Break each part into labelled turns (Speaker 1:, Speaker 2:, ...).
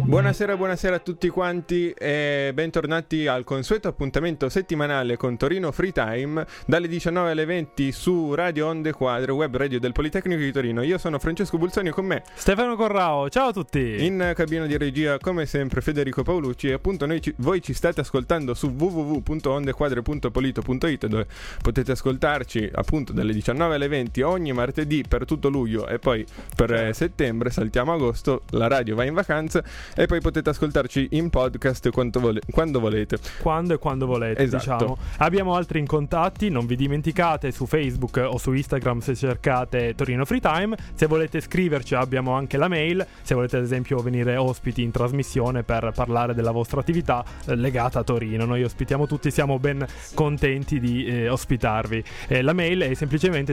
Speaker 1: Buonasera a tutti quanti e bentornati al consueto appuntamento settimanale con Torino Free Time dalle 19 alle 20 su Radio Onde Quadre, web radio del Politecnico di Torino. Io sono Francesco Bulzoni e con me
Speaker 2: Stefano Corrao, ciao a tutti!
Speaker 1: In cabina di regia come sempre Federico Paolucci e appunto voi ci state ascoltando su www.ondequadre.polito.it, dove potete ascoltarci appunto dalle 19 alle 20 ogni martedì per tutto luglio e poi per settembre, saltiamo agosto, la radio va in vacanza e poi potete ascoltarci in podcast quando volete.
Speaker 2: Quando e quando volete,
Speaker 1: esatto.
Speaker 2: Diciamo. Abbiamo altri contatti, non vi dimenticate, su Facebook o su Instagram se cercate Torino Free Time. Se volete scriverci abbiamo anche la mail, se volete ad esempio venire ospiti in trasmissione per parlare della vostra attività legata a Torino. Noi ospitiamo tutti, siamo ben contenti di ospitarvi. La mail è semplicemente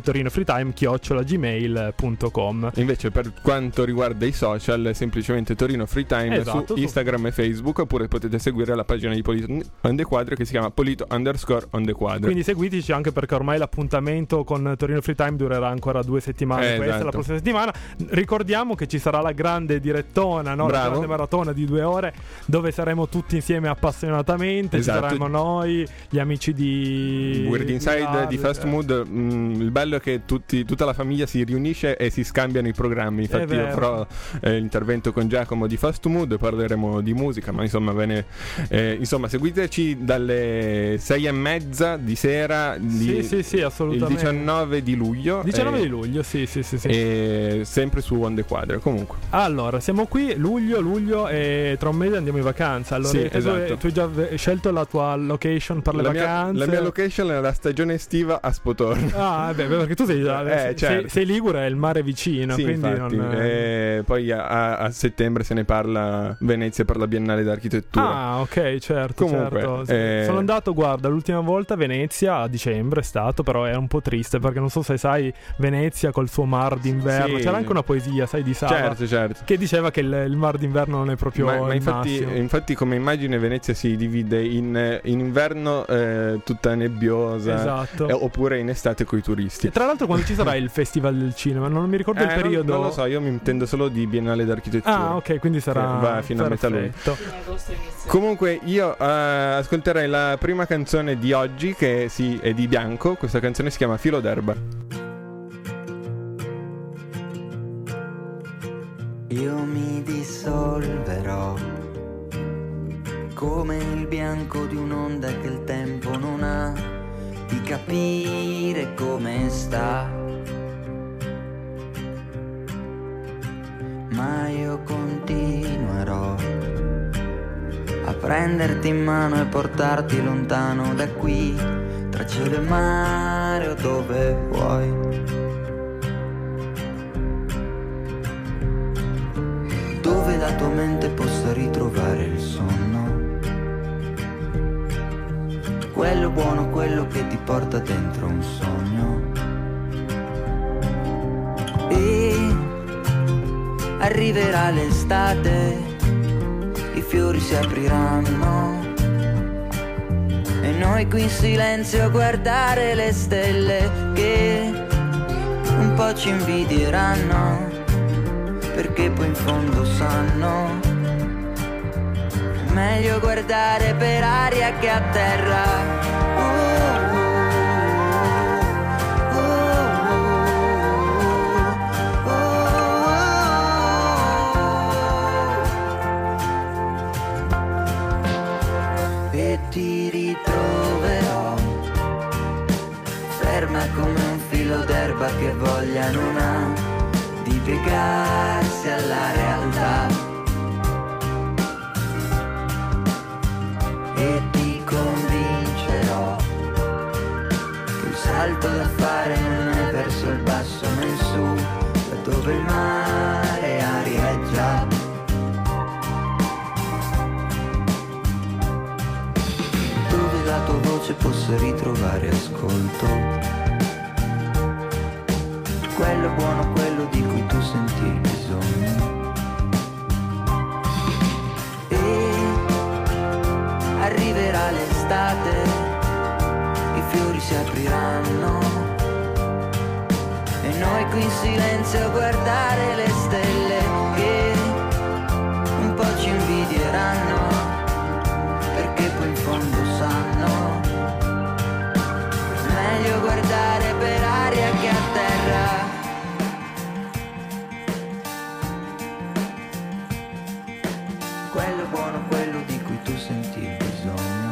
Speaker 2: torinofreetime@gmail.com.
Speaker 1: Invece per quanto riguarda i social è semplicemente Torino Free Time, esatto, su Instagram e Facebook, oppure potete seguire la pagina di Polito on the Quadre che si chiama Polito_on the Quadre.
Speaker 2: Quindi seguiteci anche perché ormai l'appuntamento con Torino Free Time durerà ancora 2 settimane, questa è la prossima settimana. Ricordiamo che ci sarà la grande direttona, no? La grande maratona di 2 ore dove saremo tutti insieme appassionatamente, esatto. Ci saranno noi, gli amici di
Speaker 1: Weird Inside, di Fast Mood. Il bello è che tutta la famiglia si riunisce e si scambiano i programmi. Infatti io farò l'intervento con Giacomo di Fast Mood, parleremo di musica, ma insomma insomma seguiteci dalle 6:30 di sera
Speaker 2: sì, assolutamente.
Speaker 1: Il 19 di luglio
Speaker 2: sì.
Speaker 1: E sempre su Onde Quadre. Comunque
Speaker 2: allora siamo qui luglio e tra un mese andiamo in vacanza. Allora
Speaker 1: sì, esatto.
Speaker 2: tu hai già scelto la tua location per le vacanze?
Speaker 1: La mia location è la stagione estiva a Spotorno.
Speaker 2: Perché tu sei già
Speaker 1: certo.
Speaker 2: sei ligure, è il mare vicino,
Speaker 1: sì,
Speaker 2: quindi
Speaker 1: infatti,
Speaker 2: non...
Speaker 1: poi a settembre se ne parla a Venezia per la Biennale d'Architettura.
Speaker 2: Ok, certo.
Speaker 1: Comunque,
Speaker 2: sono andato, guarda, l'ultima volta a Venezia a dicembre è stato, però è un po' triste perché non so se sai, Venezia col suo mar d'inverno, c'era anche una poesia, sai, di Sava,
Speaker 1: certo,
Speaker 2: che diceva che il mar d'inverno non è proprio
Speaker 1: ma infatti come immagine Venezia si divide in inverno tutta nebbiosa,
Speaker 2: esatto.
Speaker 1: Oppure in estate coi turisti.
Speaker 2: E tra l'altro quando ci sarà il Festival del Cinema, non mi ricordo il periodo.
Speaker 1: Non lo so, io mi intendo solo di Biennale d'Architettura.
Speaker 2: Ok, quindi sarà
Speaker 1: va fino a metà luglio. Comunque io ascolterei la prima canzone di oggi, che è di Bianco. Questa canzone si chiama Filo d'erba.
Speaker 3: Io mi dissolverò come il bianco di un'onda che il tempo non ha di capire come sta, ma io continuerò a prenderti in mano e portarti lontano da qui, tra cielo e mare o dove vuoi. Dove la tua mente possa ritrovare il sonno, quello buono, quello che ti porta dentro un sogno. E arriverà l'estate, i fiori si apriranno e noi qui in silenzio a guardare le stelle che un po' ci invidieranno, perché poi in fondo sanno meglio guardare per aria che a terra. E ti ritroverò ferma come un filo d'erba che voglia non ha di piegarsi alla realtà, e ti convincerò che il salto da fare non è verso il basso ma in su, da dove il mare arieggia. Dove la tua voce possa ritrovare ascolto, quello buono, quello di cui tu senti il bisogno. E arriverà l'estate, i fiori si apriranno e noi qui in silenzio a guardare le stelle che un po' ci invidiano. quello buono, quello di cui tu senti il bisogno.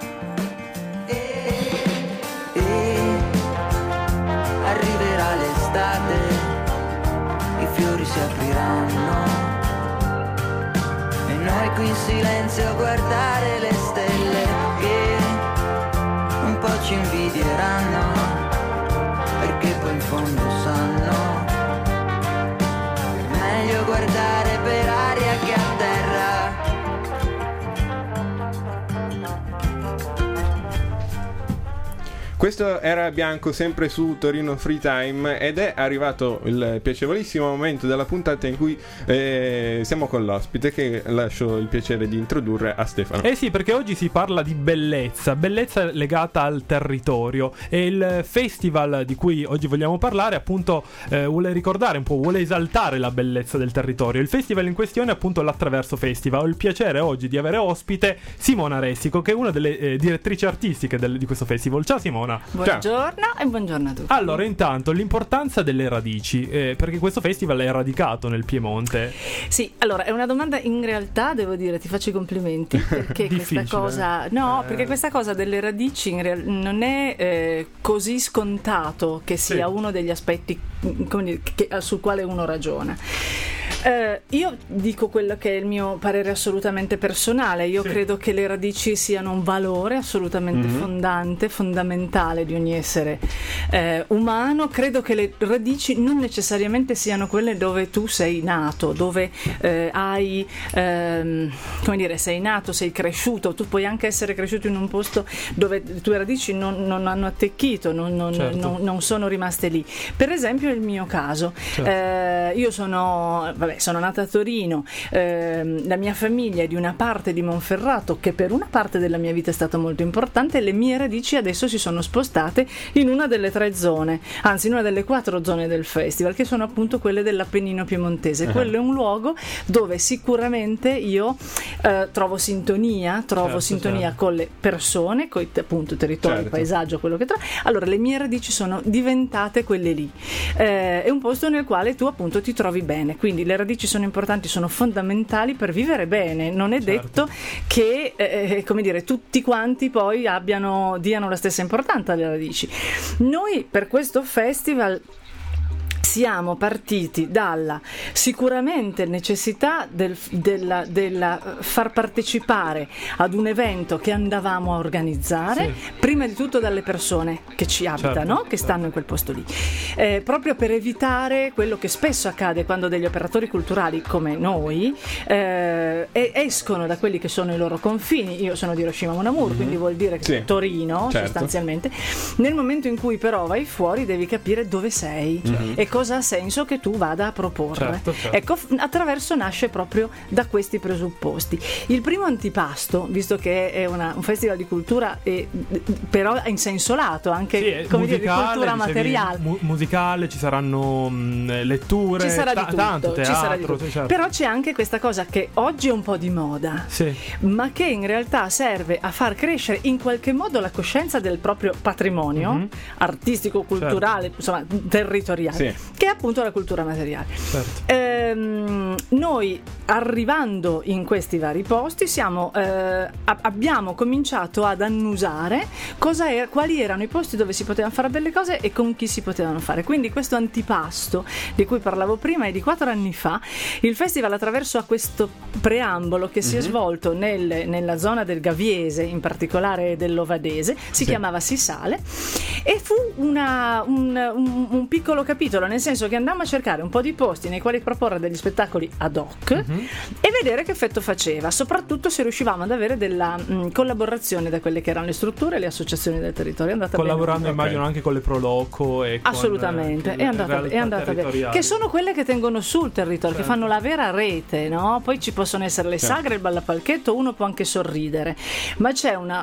Speaker 3: E arriverà l'estate, i fiori si apriranno e noi qui in silenzio a guardare le stelle che un po' ci invidieranno, perché poi in fondo sanno meglio guardare per aria che a terra.
Speaker 1: Questo era Bianco, sempre su Torino Free Time, ed è arrivato il piacevolissimo momento della puntata in cui siamo con l'ospite, che lascio il piacere di introdurre a Stefano.
Speaker 2: Sì, perché oggi si parla di bellezza legata al territorio, e il festival di cui oggi vogliamo parlare appunto vuole ricordare un po', vuole esaltare la bellezza del territorio. Il festival in questione è appunto l'Attraverso Festival. Ho il piacere oggi di avere ospite Simona Ressico, che è una delle direttrici artistiche di questo festival. Ciao Simona.
Speaker 4: Buongiorno e buongiorno a tutti.
Speaker 2: Allora, intanto l'importanza delle radici, perché questo festival è radicato nel Piemonte.
Speaker 4: Sì, allora è una domanda, in realtà devo dire, ti faccio i complimenti, perché questa cosa perché questa cosa delle radici non è così scontato che sia uno degli aspetti, come dire, sul quale uno ragiona. Io dico quello che è il mio parere assolutamente personale. Io credo che le radici siano un valore assolutamente fondamentale di ogni essere umano. Credo che le radici non necessariamente siano quelle dove tu sei nato, dove hai come dire, sei nato, sei cresciuto. Tu puoi anche essere cresciuto in un posto dove le tue radici non hanno attecchito, non sono rimaste lì. Per esempio il mio caso, io sono nata a Torino, la mia famiglia è di una parte di Monferrato che per una parte della mia vita è stata molto importante, e le mie radici adesso si sono spostate in una delle 3 zone, anzi in una delle 4 zone del festival, che sono appunto quelle dell'Appennino piemontese. Quello è un luogo dove sicuramente io trovo sintonia con le persone, con appunto territorio, il paesaggio, quello che allora le mie radici sono diventate quelle lì. È un posto nel quale tu appunto ti trovi bene, quindi le radici sono importanti, sono fondamentali per vivere bene. Non è detto che come dire, tutti quanti poi diano la stessa importanza alle radici. Noi per questo festival siamo partiti dalla sicuramente necessità della far partecipare ad un evento che andavamo a organizzare, prima di tutto dalle persone che ci abitano, che stanno in quel posto lì, proprio per evitare quello che spesso accade quando degli operatori culturali come noi escono da quelli che sono i loro confini. Io sono di Hiroshima Mon Amour, quindi vuol dire che Torino, sostanzialmente. Nel momento in cui però vai fuori devi capire dove sei e cosa ha senso che tu vada a proporre. Ecco, Attraverso nasce proprio da questi presupposti. Il primo antipasto, visto che è un festival di cultura, però in senso lato, anche come musicale, dire, di cultura materiale,
Speaker 2: musicale, ci saranno letture,
Speaker 4: ci sarà di tutto,
Speaker 2: tanto teatro,
Speaker 4: ci sarà di tutto. Però c'è anche questa cosa che oggi è un po' di moda, ma che in realtà serve a far crescere in qualche modo la coscienza del proprio patrimonio artistico, culturale, insomma territoriale, che è appunto la cultura materiale. Noi, arrivando in questi vari posti, abbiamo cominciato ad annusare quali erano i posti dove si potevano fare belle cose e con chi si potevano fare. Quindi questo antipasto di cui parlavo prima è di 4 anni fa. Il festival Attraverso a questo preambolo che si è svolto nella zona del Gaviese, in particolare dell'Ovadese, si chiamava Si Sale, e fu un piccolo capitolo, nel senso che andammo a cercare un po' di posti nei quali proporre degli spettacoli ad hoc e vedere che effetto faceva, soprattutto se riuscivamo ad avere della collaborazione da quelle che erano le strutture e le associazioni del territorio.
Speaker 2: Collaborando immagino anche con le Proloco e
Speaker 4: assolutamente, è andata bene, che sono quelle che tengono sul territorio, che fanno la vera rete, no? Poi ci possono essere le sagre, il ballapalchetto, uno può anche sorridere, ma c'è un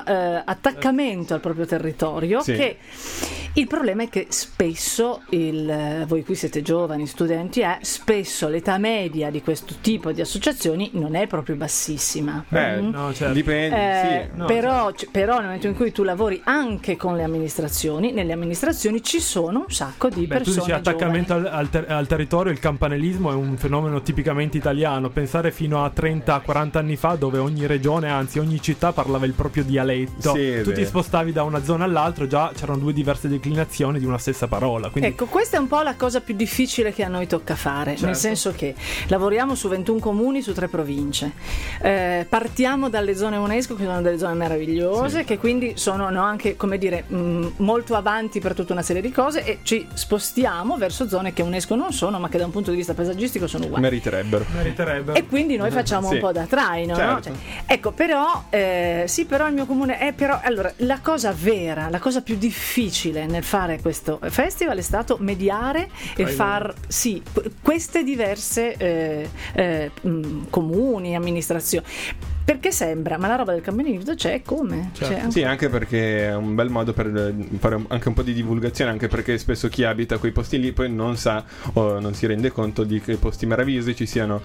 Speaker 4: attaccamento al proprio territorio, che il problema è che spesso voi qui siete giovani, studenti, spesso l'età media di questo tipo di associazioni non è proprio bassissima.
Speaker 1: No, certo. Dipende, sì.
Speaker 4: Però nel momento in cui tu lavori anche con le amministrazioni, nelle amministrazioni ci sono un sacco di persone.
Speaker 2: Tu dici attaccamento al territorio, il campanilismo è un fenomeno tipicamente italiano. Pensare fino a 30-40 anni fa, dove ogni regione, anzi ogni città parlava il proprio dialetto. Sì, tu ti spostavi da una zona all'altra, già c'erano due diverse declinazioni di una stessa parola. Quindi...
Speaker 4: Ecco, questa è un po' la cosa più difficile che a noi tocca fare, nel senso che lavoriamo su 21 comuni su 3 province. Partiamo dalle zone UNESCO, che sono delle zone meravigliose, che quindi sono anche, come dire, molto avanti per tutta una serie di cose, e ci spostiamo verso zone che UNESCO non sono, ma che da un punto di vista paesaggistico sono uguali.
Speaker 1: Meriterebbero.
Speaker 4: E quindi noi facciamo un po' da traino, no? Ecco, però però il mio comune allora la cosa vera, la cosa più difficile nel fare questo festival è stato mediare e far queste diverse comuni, amministrazioni, perché sembra, ma la roba del campanilismo c'è come?
Speaker 1: Certo. Sì, anche perché è un bel modo per fare anche un po' di divulgazione, anche perché spesso chi abita quei posti lì poi non sa o non si rende conto di che posti meravigliosi ci siano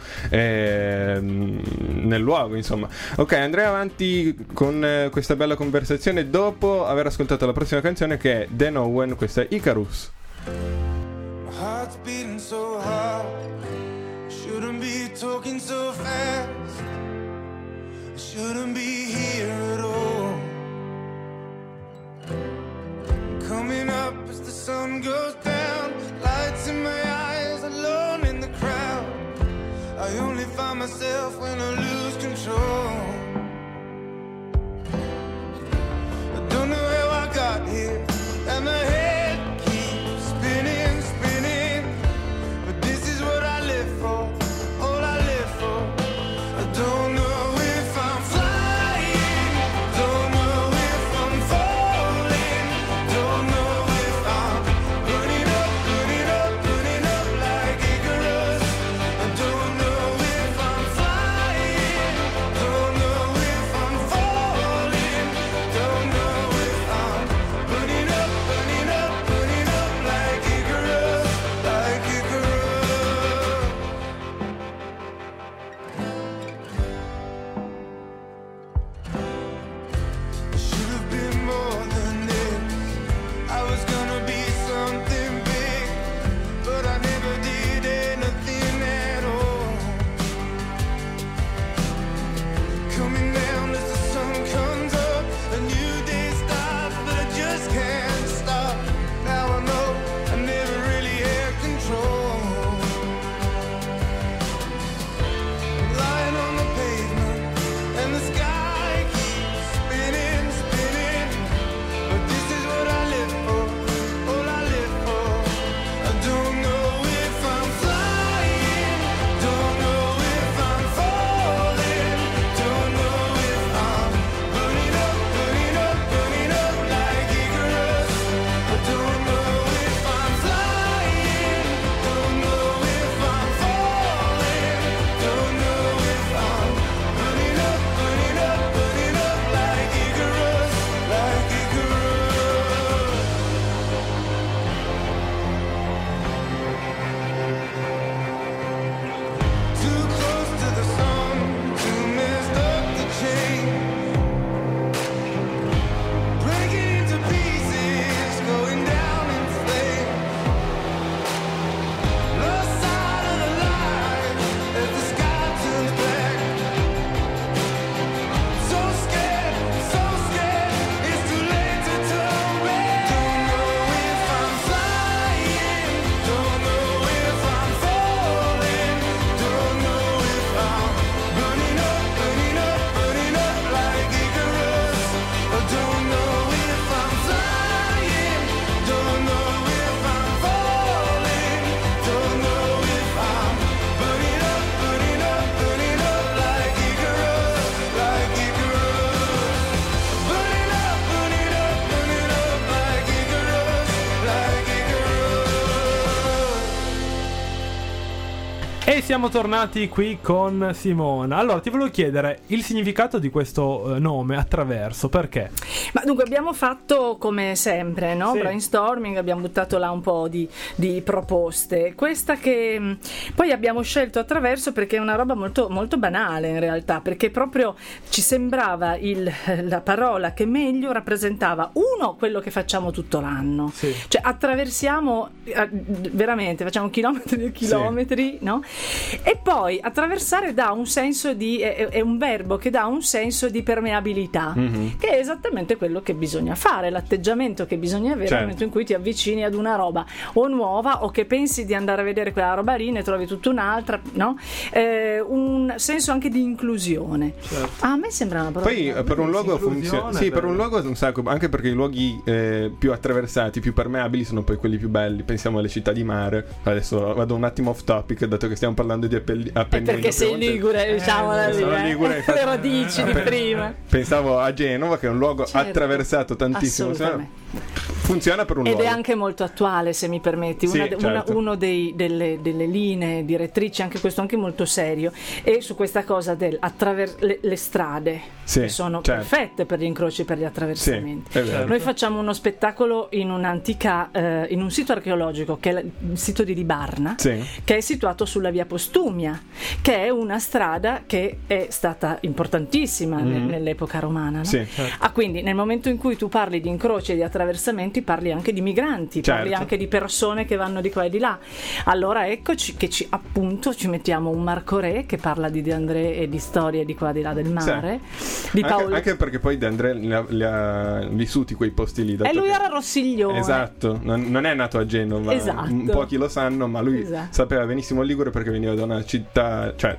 Speaker 1: nel luogo, insomma. Ok, andrei avanti con questa bella conversazione dopo aver ascoltato la prossima canzone, che è Dan Owen, questa è Icarus.
Speaker 5: My heart's beating so hard, shouldn't be talking so fast, shouldn't be here at all. Coming up as the sun goes down, lights in my eyes, alone in the crowd. I only find myself when I lose control. I don't know how I got here, and my head keeps spinning, spinning. But this is what I live for, all I live for. I don't know.
Speaker 2: E siamo tornati qui con Simona. Allora, ti volevo chiedere il significato di questo nome, Attraverso, perché?
Speaker 4: Ma dunque abbiamo fatto come sempre, no?
Speaker 2: Sì.
Speaker 4: Brainstorming, abbiamo buttato là un po' di proposte. Questa che poi abbiamo scelto Attraverso perché è una roba molto, molto banale in realtà, perché proprio ci sembrava la parola che meglio rappresentava quello che facciamo tutto l'anno.
Speaker 2: Sì.
Speaker 4: Cioè attraversiamo veramente, facciamo chilometri e chilometri, sì, no? E poi attraversare dà un senso è un verbo che dà un senso di permeabilità, che è esattamente quello che bisogna fare, l'atteggiamento che bisogna avere nel momento in cui ti avvicini ad una roba o nuova o che pensi di andare a vedere quella roba lì, ne trovi tutta un'altra, no? Un senso anche di inclusione. Certo. A me sembra una parola.
Speaker 1: Poi per un luogo funziona. Sì, per un luogo un sacco, anche perché i luoghi più attraversati, più permeabili sono poi quelli più belli. Pensiamo alle città di mare. Adesso vado un attimo off topic, dato che stiamo parlando di Appennini.
Speaker 4: Perché sei ligure, diciamo
Speaker 1: ligure,
Speaker 4: le radici di prima.
Speaker 1: Pensavo a Genova, che è un luogo attraversato tantissimo. Funziona per un luogo.
Speaker 4: Ed è anche molto attuale, se mi permetti. Uno delle linee direttrici, anche questo anche molto serio, è su questa cosa del le strade, che sono perfette per gli incroci, per gli attraversamenti. Noi facciamo uno spettacolo in un'antica in un sito archeologico che è il sito di Libarna, che è situato sulla via Postumia, che è una strada che è stata importantissima nell'epoca romana, no? Quindi nel momento in cui tu parli di incroci e di attraversamenti parli anche di migranti, parli anche di persone che vanno di qua e di là. Allora eccoci che ci mettiamo un Marco Re che parla di De André e di storie di qua e di là del mare, di Paolo.
Speaker 1: Anche perché poi De André li ha vissuti quei posti lì.
Speaker 4: E lui era Rossiglione.
Speaker 1: Esatto, non è nato a Genova.
Speaker 4: Esatto.
Speaker 1: Pochi lo sanno, ma lui sapeva benissimo il Ligure perché veniva da una città, cioè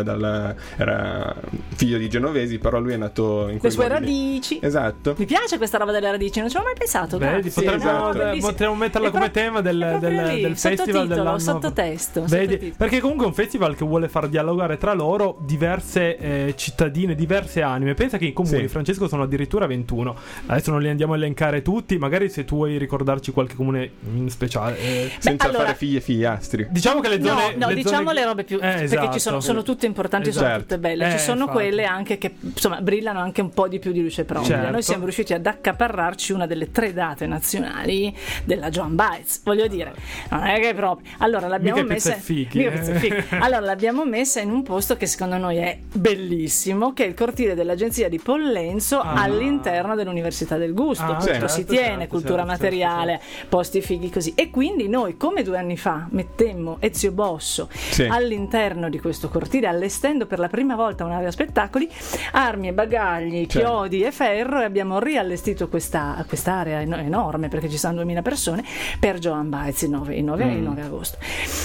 Speaker 1: era figlio di genovesi, però lui è nato in
Speaker 4: le sue radici.
Speaker 1: Esatto.
Speaker 4: Mi piace questa roba delle radici, non ci avevo mai pensato.
Speaker 2: Vedi, potremmo metterla come tema del festival dell'anno.
Speaker 4: Sottotesto.
Speaker 2: Perché comunque è un festival che vuole far dialogare tra loro diverse cittadine, diverse anime. Pensa che i comuni, Francesco, sono addirittura 21. Adesso non li andiamo a elencare tutti, magari se tu vuoi ricordarci qualche comune in speciale,
Speaker 1: senza fare figli e figliastri.
Speaker 2: Diciamo che le zone
Speaker 4: diciamo le robe più perché sono tutte importanti, sono tutte belle. Ci sono quelle anche che insomma brillano anche un po' di più di luce propria. Noi siamo riusciti ad accaparrarci una delle 3 date nazionali della Joan Baez, voglio dire, non è che proprio. Allora l'abbiamo messa allora l'abbiamo messa in un posto che secondo noi è bellissimo, che è il cortile dell'agenzia di Pollenzo all'interno dell'Università del Gusto. Tutto si tiene, cultura materiale, posti fighi così. E quindi noi, come 2 anni fa, mettemmo Ezio Bosso all'interno di questo cortile, allestendo per la prima volta un'area spettacoli, armi e bagagli, chiodi e ferro, e abbiamo riallestito quest'area enorme, perché ci stanno 2000 persone, per Joan Baez il 9 agosto.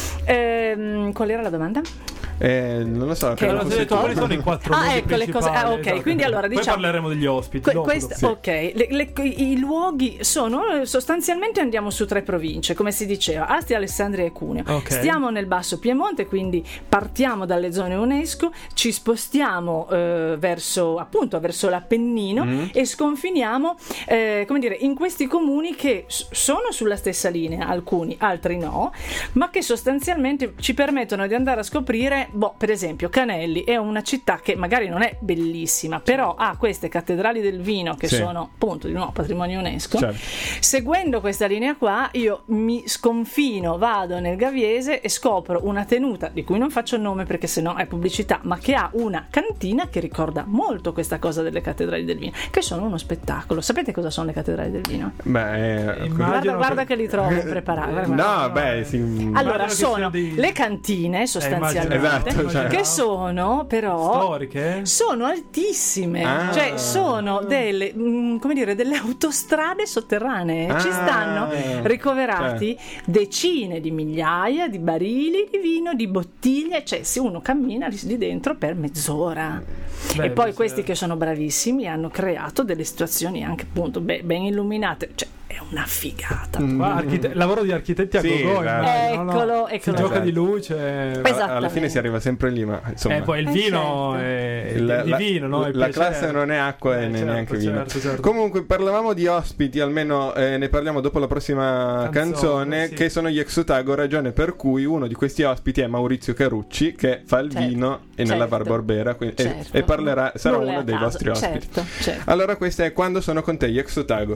Speaker 4: Qual era la domanda?
Speaker 1: Non lo so.
Speaker 2: Quali sono i 4 luoghi
Speaker 4: ecco le cose. Ok,
Speaker 2: esatto.
Speaker 4: Quindi allora diciamo.
Speaker 2: Poi parleremo degli ospiti.
Speaker 4: Ok, i luoghi sono sostanzialmente, andiamo su 3 province, come si diceva: Asti, Alessandria e Cuneo. Stiamo nel Basso Piemonte, quindi partiamo dalle zone UNESCO, ci spostiamo verso l'Appennino e sconfiniamo, come dire, in questi comuni che sono sulla stessa linea, alcuni, altri no, ma che sostanzialmente ci permettono di andare a scoprire. Per esempio Canelli è una città che magari non è bellissima, però ha queste cattedrali del vino che sono appunto di nuovo patrimonio UNESCO. Seguendo questa linea qua io mi sconfino, vado nel Gaviese e scopro una tenuta di cui non faccio il nome perché sennò è pubblicità, ma che ha una cantina che ricorda molto questa cosa delle cattedrali del vino, che sono uno spettacolo. Sapete cosa sono le cattedrali del vino? Guarda che li trovo preparati. Allora sono le cantine sostanzialmente, che sono però
Speaker 2: storiche,
Speaker 4: sono altissime, cioè sono delle delle autostrade sotterranee, ci stanno ricoverati decine di migliaia di barili di vino, di bottiglie, cioè se uno cammina lì dentro per mezz'ora. E poi questi che sono bravissimi hanno creato delle situazioni anche appunto ben illuminate, cioè è un una figata.
Speaker 2: Lavoro di architetti a gogo.
Speaker 4: Eccolo.
Speaker 2: Si gioca di luce.
Speaker 1: Alla fine si arriva sempre lì, ma insomma.
Speaker 2: Poi il vino è il vino, no?
Speaker 1: La classe non è acqua e neanche vino.
Speaker 2: Certo.
Speaker 1: Comunque parlavamo di ospiti, almeno ne parliamo dopo la prossima canzone, che sono gli Exotago, ragione per cui uno di questi ospiti è Maurizio Carucci, che fa il vino e nella Bar Barbera, e sarà uno dei vostri ospiti.
Speaker 4: Certo.
Speaker 1: Allora questa è Quando sono con te, gli Exotago.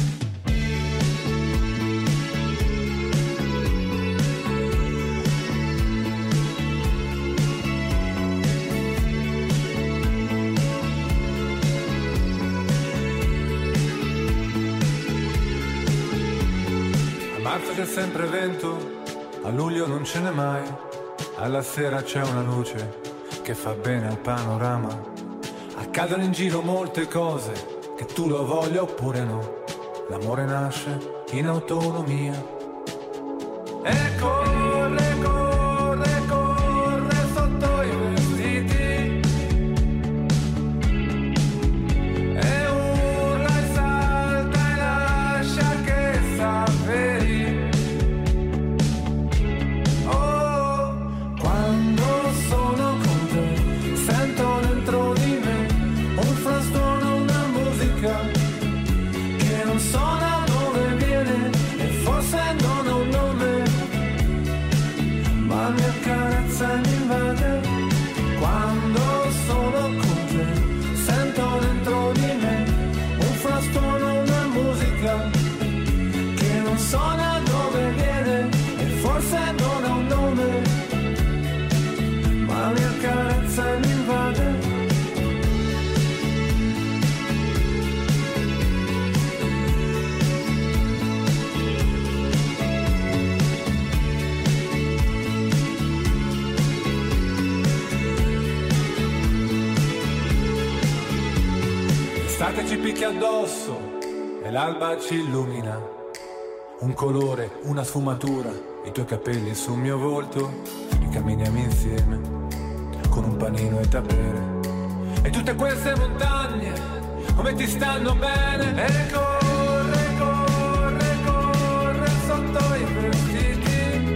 Speaker 6: A marzo c'è sempre vento, a luglio non ce n'è mai, alla sera c'è una luce che fa bene al panorama. Accadono in giro molte cose, che tu lo voglia oppure no, l'amore nasce in autonomia. E corre, corre, corre sotto i vestiti, e urla e salta e lascia che s'avveri. Oh, quando sono con te sento dentro di me un frastuono, una musica che non so da dove viene e forse non ha un nome, ma mi accarezza e mi invade. Quando sono con te sento dentro di me un frastuono, una musica che non so da dove viene e forse non ha un nome, ma mi accarezza e mi invade. L'estate ci picchia addosso e l'alba ci illumina, un colore, una sfumatura, i tuoi capelli sul mio volto, e camminiamo insieme con un panino e da bere. E tutte queste montagne come ti stanno bene. E corre, corre, corre sotto i vestiti,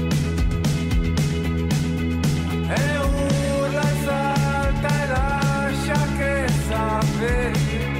Speaker 6: e urla e salta e lascia che s'avveri.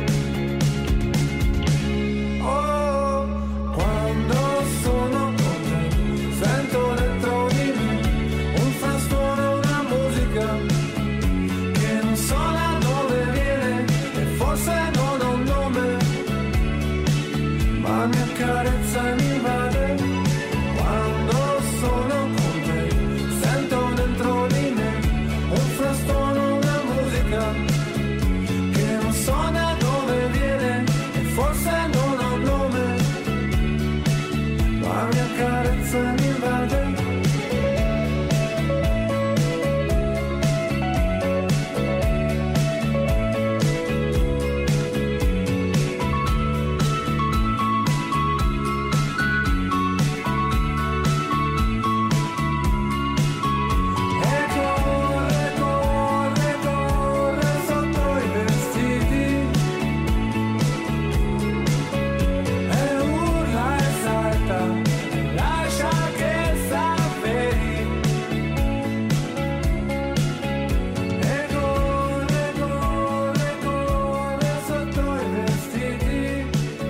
Speaker 6: Oh, quando sono con te sento dentro di me un frastuono, una musica che non so da dove viene e forse non ha un nome, ma mi accarezza e mi invade. Quando sono con te sento dentro di me un frastuono, una musica che non so da dove viene e forse non ha un nome, ma mi accarezza e mi invade. E corre, corre, corre sotto i vestiti, e urla e salta e lascia che s'avveri. E corre, corre, corre sotto i vestiti,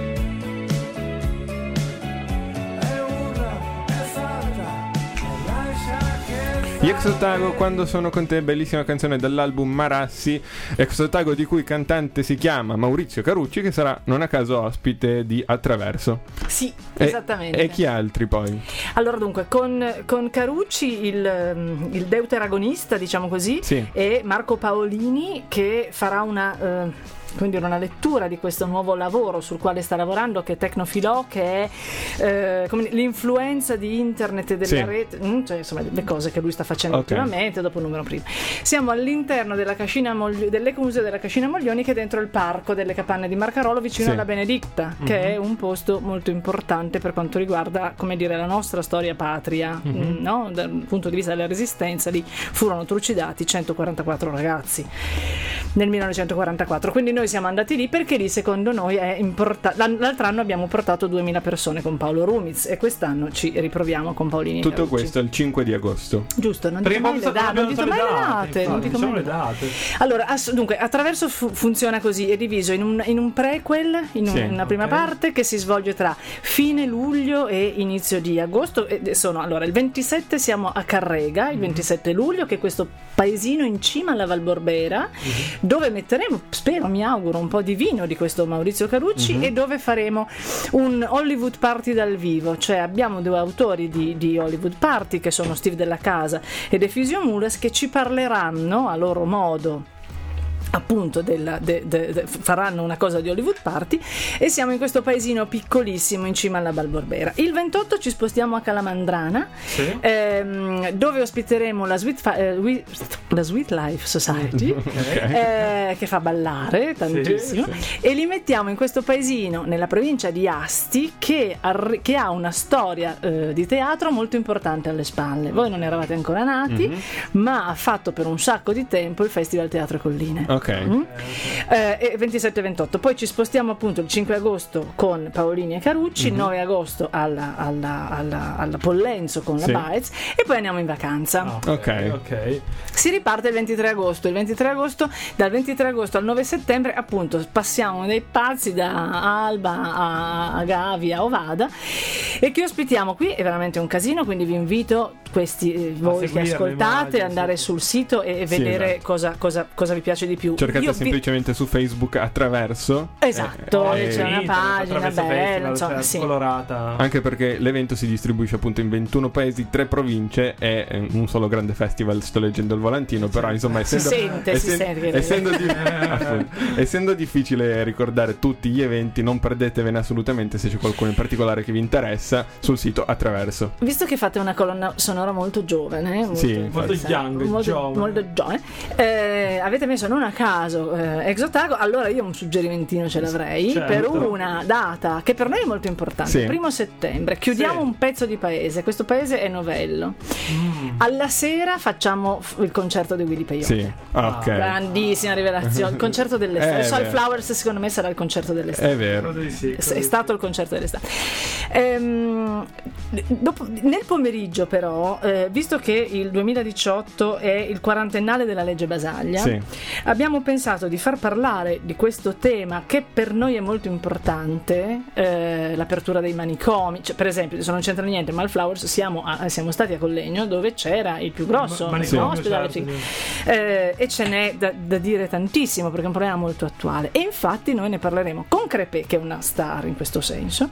Speaker 6: e urla e salta e lascia che
Speaker 1: Gli Exotago, Quando sono con te, bellissima canzone dall'album Marassi. Exotago di cui il cantante si chiama Maurizio Carucci, che sarà non a caso ospite di Attraverso.
Speaker 4: Sì, esattamente.
Speaker 1: E chi altri poi?
Speaker 4: Allora dunque, con Carucci il deuteragonista, diciamo così,
Speaker 1: Sì.
Speaker 4: è Marco Paolini, che farà una lettura di questo nuovo lavoro sul quale sta lavorando, che è Tecnofilò, che è l'influenza di internet e della rete, cioè insomma le cose che lui sta facendo ultimamente, dopo il numero primo. Siamo all'interno della cascina dell'Ecomuseo della Cascina Moglioni, che è dentro il parco delle Capanne di Marcarolo, vicino alla Benedicta, che è un posto molto importante per quanto riguarda, come dire, la nostra storia patria, no? Dal punto di vista della resistenza. Lì furono trucidati 144 ragazzi. nel 1944. Quindi noi siamo andati lì perché lì secondo noi è importante. L'altro anno abbiamo portato 2000 persone con Paolo Rumiz e quest'anno ci riproviamo con Paolini.
Speaker 1: Tutto questo il 5 di agosto.
Speaker 4: Giusto, non dico mai le date. Non dico mai le date. Allora, dunque, Attraverso funziona così, è diviso in un prequel, in una prima parte che si svolge tra fine luglio e inizio di agosto. Allora, il 27 siamo a Carrega, il 27 luglio, che è questo paesino in cima alla Val Borbera, dove metteremo, spero, mi auguro, un po' di vino di questo Maurizio Carucci e dove faremo un Hollywood Party dal vivo, cioè abbiamo due autori di Hollywood Party che sono Steve Della Casa ed Efisio Mules, che ci parleranno a loro modo appunto faranno una cosa di Hollywood Party, e siamo in questo paesino piccolissimo in cima alla Val Borbera. Il 28 ci spostiamo a Calamandrana, dove ospiteremo la Sweet Life Society, che fa ballare tantissimo, e li mettiamo in questo paesino nella provincia di Asti che ha una storia di teatro molto importante alle spalle. Voi non eravate ancora nati, ma ha fatto per un sacco di tempo il Festival Teatro Colline. 27 e 28. Poi ci spostiamo appunto il 5 agosto con Paolini e Carucci, il 9 agosto alla Pollenzo con la Baez, e poi andiamo in vacanza. Si riparte il 23 agosto. Dal 23 agosto al 9 settembre appunto passiamo dei pazzi da Alba a Gavi a Ovada, e che ospitiamo qui è veramente un casino, quindi vi invito voi che ascoltate ad andare sul sito e vedere cosa vi piace di più.
Speaker 1: Cercate semplicemente su Facebook Attraverso.
Speaker 4: Esatto, c'è una pagina bella, insomma,
Speaker 1: colorata. Anche perché l'evento si distribuisce appunto in 21 paesi, 3 province e un solo grande festival. Sto leggendo il volantino, però insomma essendo difficile ricordare tutti gli eventi, non perdetevene assolutamente se c'è qualcuno in particolare che vi interessa sul sito Attraverso.
Speaker 4: Visto che fate una colonna sonora molto giovane,
Speaker 2: molto young,
Speaker 4: molto giovane, avete messo non a caso Exotago, allora io un suggerimentino ce l'avrei per una data che per noi è molto importante. 1 settembre chiudiamo un pezzo di paese. Questo paese è Novello. Alla sera facciamo il concerto di Willy Peyote. Grandissima rivelazione. Il concerto dell'estate. Soul Flowers secondo me sarà il concerto dell'estate.
Speaker 1: È vero.
Speaker 4: È stato il concerto dell'estate. Nel pomeriggio però, visto che il 2018 è il 40ennale della legge Basaglia, abbiamo pensato di far parlare di questo tema che per noi è molto importante, l'apertura dei manicomi. Cioè, per esempio, adesso non c'entra niente, ma al Flowers siamo stati a Collegno, dove c'era il più grosso ospedale e ce n'è da dire tantissimo, perché è un problema molto attuale, e infatti noi ne parleremo con Crepè, che è una star in questo senso,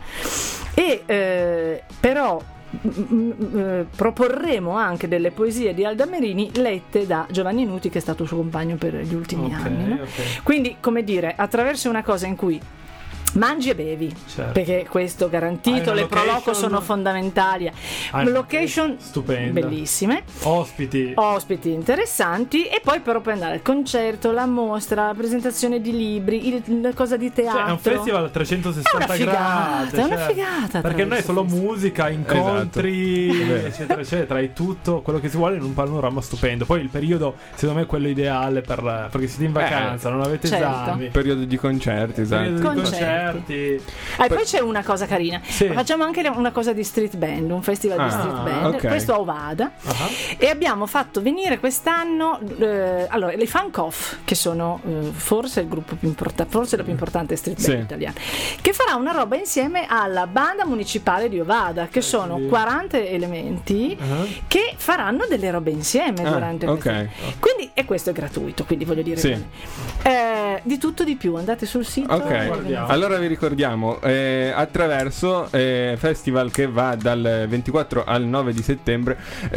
Speaker 4: e però proporremo anche delle poesie di Alda Merini lette da Giovanni Nuti, che è stato suo compagno per gli ultimi anni, no? Quindi, come dire, attraverso una cosa in cui mangi e bevi, perché questo garantito, le proloco sono fondamentali, location stupenda, bellissime, ospiti interessanti, e poi però puoi andare al concerto, la mostra, la presentazione di libri, la cosa di teatro.
Speaker 2: È un festival a 360 gradi,
Speaker 4: è una figata,
Speaker 2: perché non è solo musica, incontri, eccetera eccetera, è tutto quello che si vuole in un panorama stupendo. Poi il periodo secondo me è quello ideale perché siete in vacanza, non avete esami,
Speaker 1: periodo di concerti,
Speaker 4: poi c'è una cosa carina, facciamo anche una cosa di street band, un festival di street band, questo a Ovada, e abbiamo fatto venire quest'anno allora i Funk Off, che sono forse il gruppo più importante, forse la più importante street band italiana, che farà una roba insieme alla banda municipale di Ovada, che sono 40 elementi che faranno delle robe insieme durante quindi, e questo è gratuito, quindi voglio dire di tutto di più, andate sul sito.
Speaker 1: Allora vi ricordiamo Attraverso, festival che va dal 24 al 9 di settembre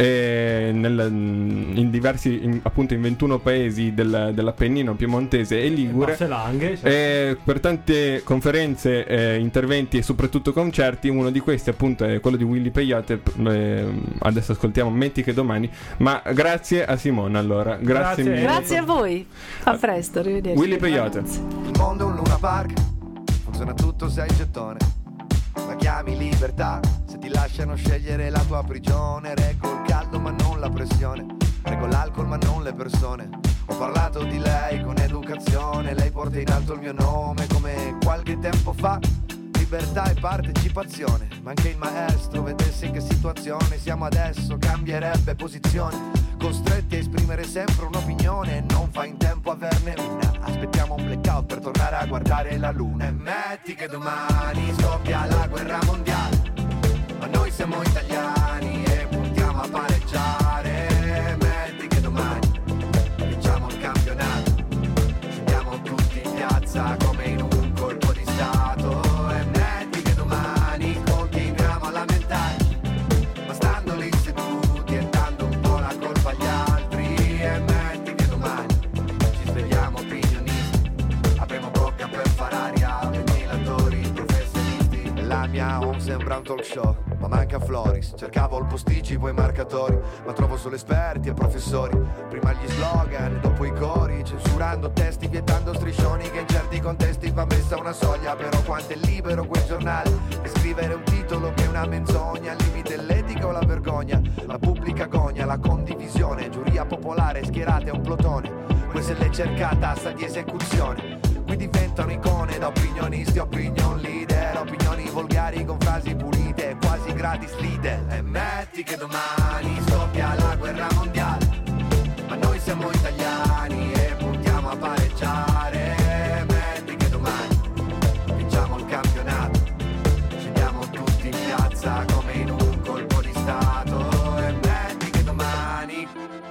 Speaker 1: in diversi, appunto in 21 paesi dell'Appennino piemontese e ligure, per tante conferenze, interventi e soprattutto concerti. Uno di questi appunto è quello di Willy Peyote. Adesso ascoltiamo Metti che domani, ma grazie a Simona, allora grazie mille.
Speaker 4: Grazie a voi, a presto, arrivederci.
Speaker 1: Willy Peyote.
Speaker 7: Il mondo è un Luna Park, funziona tutto se hai il gettone, la chiami libertà, se ti lasciano scegliere la tua prigione. Reggo il caldo ma non la pressione, reggo l'alcol ma non le persone. Ho parlato di lei con educazione generazione, lei porta in alto il mio nome come qualche tempo fa. Libertà e partecipazione, ma anche il maestro vedesse in che situazione siamo adesso, cambierebbe posizione. Costretti a esprimere sempre un'opinione, non fa in tempo a averne una. Aspettiamo un blackout per tornare a guardare la luna. E metti che domani scoppia la guerra mondiale, ma noi siamo italiani e puntiamo a pareggiare. Metti che domani vinciamo il campionato, scendiamo tutti in piazza come in un colpo di stato. E metti che domani continuiamo a lamentarci, ma stando lì seduti e dando un po' la colpa agli altri. E metti che domani ci svegliamo opinionisti, avremo bocca per far aria, ventilatori professionisti. La mia home sembra un talk show, ma manca Floris. Cercavo il posticipo e i marcatori, ma trovo solo esperti e professori. Prima gli slogan, dopo i cori, censurando testi, vietando striscioni, che in certi contesti va messa una soglia. Però quanto è libero quel giornale di scrivere un titolo che è una menzogna. Al limite l'etica o la vergogna, la pubblica gogna, la condivisione, giuria popolare schierata è un plotone. Questa è la cercata asta di esecuzione. Qui diventano icone da opinionisti, opinion leader, opinioni volgari con frasi pulite, quasi gratis leader. E metti che domani scoppia la guerra mondiale, ma noi siamo italiani e puntiamo a pareggiare. E metti che domani vinciamo il campionato, scendiamo tutti in piazza come in un colpo di stato. E metti che domani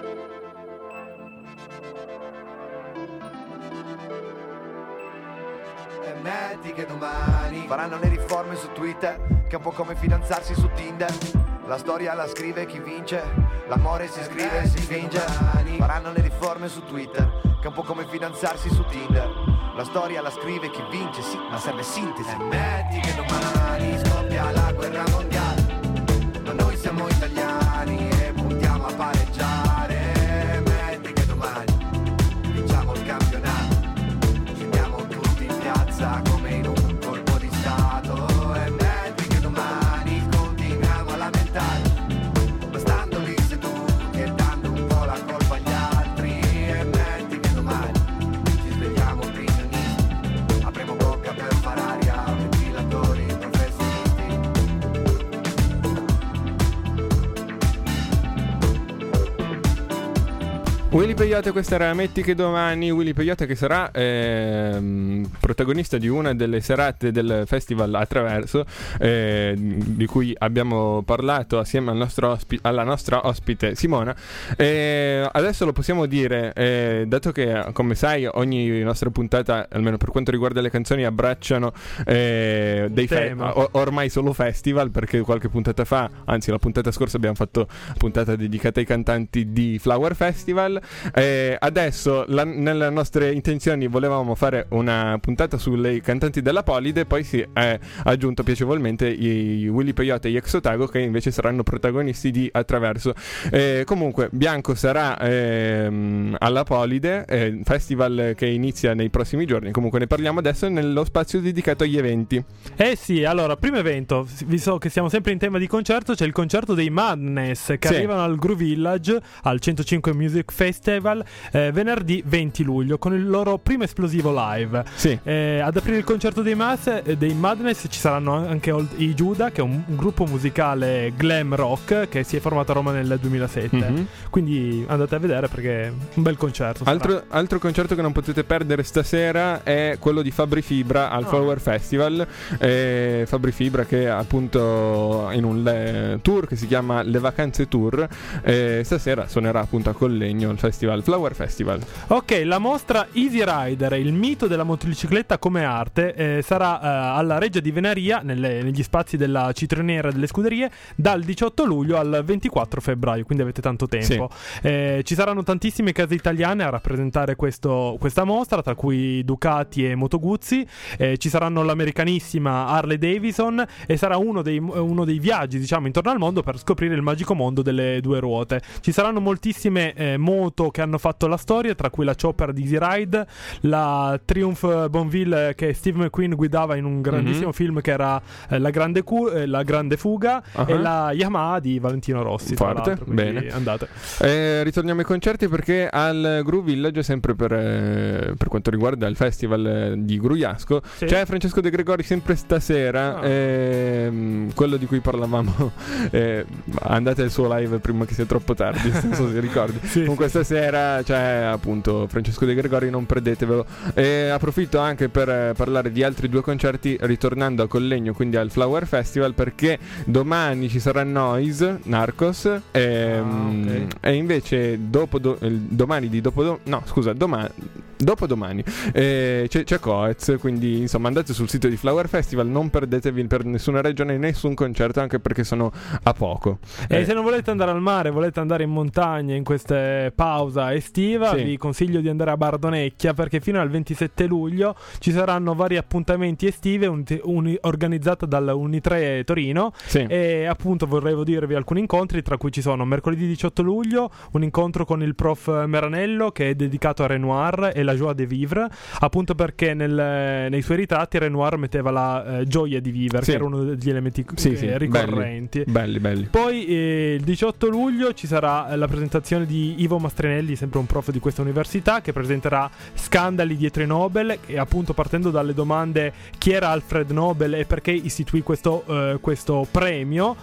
Speaker 7: metti che domani faranno le riforme su Twitter, che è un po' come fidanzarsi su Tinder. La storia la scrive chi vince, l'amore si scrive e si finge. Faranno le riforme su Twitter, che è un po' come fidanzarsi su Tinder. La storia la scrive chi vince, sì, ma serve sintesi. E metti che domani scoppia la guerra mondiale, ma noi siamo italiani e puntiamo a pareggiare. E metti che domani vinciamo il campionato, scendiamo tutti in piazza come in un colpo di stato. E metti che domani continuiamo a lamentarci, ma stando lì seduti e dando un po' la colpa agli altri. E metti che domani ci svegliamo opinionisti, avremo bocca per far aria, ventilatori professionisti.
Speaker 1: Willy Peyote, questa era Metti che domani. Willy Peyote che sarà protagonista di una delle serate del festival Attraverso, di cui abbiamo parlato assieme alla nostra ospite Simona. Adesso lo possiamo dire, dato che, come sai, ogni nostra puntata, almeno per quanto riguarda le canzoni, abbracciano dei ormai solo festival, perché qualche puntata fa, anzi la puntata scorsa, abbiamo fatto puntata dedicata ai cantanti di Flower Festival. Adesso nelle nostre intenzioni volevamo fare una puntata sulle cantanti della Polide, poi si è aggiunto piacevolmente i Willy Peyote e gli Ex Otago, che invece saranno protagonisti di Attraverso. Comunque Bianco sarà alla Polide, festival che inizia nei prossimi giorni. Comunque ne parliamo adesso nello spazio dedicato agli eventi.
Speaker 2: Sì, allora, primo evento, visto che siamo sempre in tema di concerto, c'è il concerto dei Madness che arrivano al Groove Village al 105 Music Festival venerdì 20 luglio con il loro primo esplosivo live. Ad aprire il concerto dei Madness ci saranno anche i Giuda, che è un gruppo musicale glam rock che si è formato a Roma nel 2007. Quindi andate a vedere, perché è un bel concerto.
Speaker 1: Altro concerto che non potete perdere stasera è quello di Fabri Fibra al Flower Festival. Fabri Fibra che appunto in un tour che si chiama Le Vacanze Tour, stasera suonerà appunto a Collegno al festival Flower Festival.
Speaker 2: Ok, la mostra Easy Rider, il mito della motocicletta come arte, sarà alla Reggia di Venaria, negli spazi della Citroniera delle Scuderie, dal 18 luglio al 24 febbraio, quindi avete tanto tempo. Ci saranno tantissime case italiane a rappresentare questa mostra, tra cui Ducati e Moto Guzzi. Ci saranno l'americanissima Harley Davidson, e sarà uno dei viaggi, diciamo, intorno al mondo per scoprire il magico mondo delle due ruote. Ci saranno moltissime moto auto che hanno fatto la storia, tra cui la Chopper di Easy Ride, la Triumph Bonneville che Steve McQueen guidava in un grandissimo film che era la Grande Fuga, e la Yamaha di Valentino Rossi.
Speaker 1: Forte, bene.
Speaker 2: Andate.
Speaker 1: Ritorniamo ai concerti, perché al Groove Village, sempre per quanto riguarda il festival di Grugliasco, c'è Francesco De Gregori sempre stasera, quello di cui parlavamo. Andate al suo live prima che sia troppo tardi, non so se ricordi. Comunque stasera c'è appunto Francesco De Gregori, non perdetevelo. Approfitto anche per parlare di altri 2 concerti, ritornando a Collegno, quindi al Flower Festival, perché domani ci sarà Noise, Narcos, e invece dopodomani c'è Coez, quindi insomma andate sul sito di Flower Festival, non perdetevi per nessuna ragione nessun concerto, anche perché sono a poco.
Speaker 2: E se non volete andare al mare, volete andare in montagna in questa pausa estiva, vi consiglio di andare a Bardonecchia, perché fino al 27 luglio ci saranno vari appuntamenti estive organizzati dalla Unitre Torino, e appunto vorrei dirvi alcuni incontri, tra cui ci sono mercoledì 18 luglio un incontro con il prof Meranello, che è dedicato a Renoir e la joie de vivre, appunto perché nei suoi ritratti Renoir metteva la gioia di vivere, che era uno degli elementi ricorrenti.
Speaker 1: Belli.
Speaker 2: Poi il 18 luglio ci sarà la presentazione di Ivo Mastrinelli, sempre un prof di questa università, che presenterà Scandali dietro i Nobel, e appunto partendo dalle domande: chi era Alfred Nobel e perché istituì questo premio,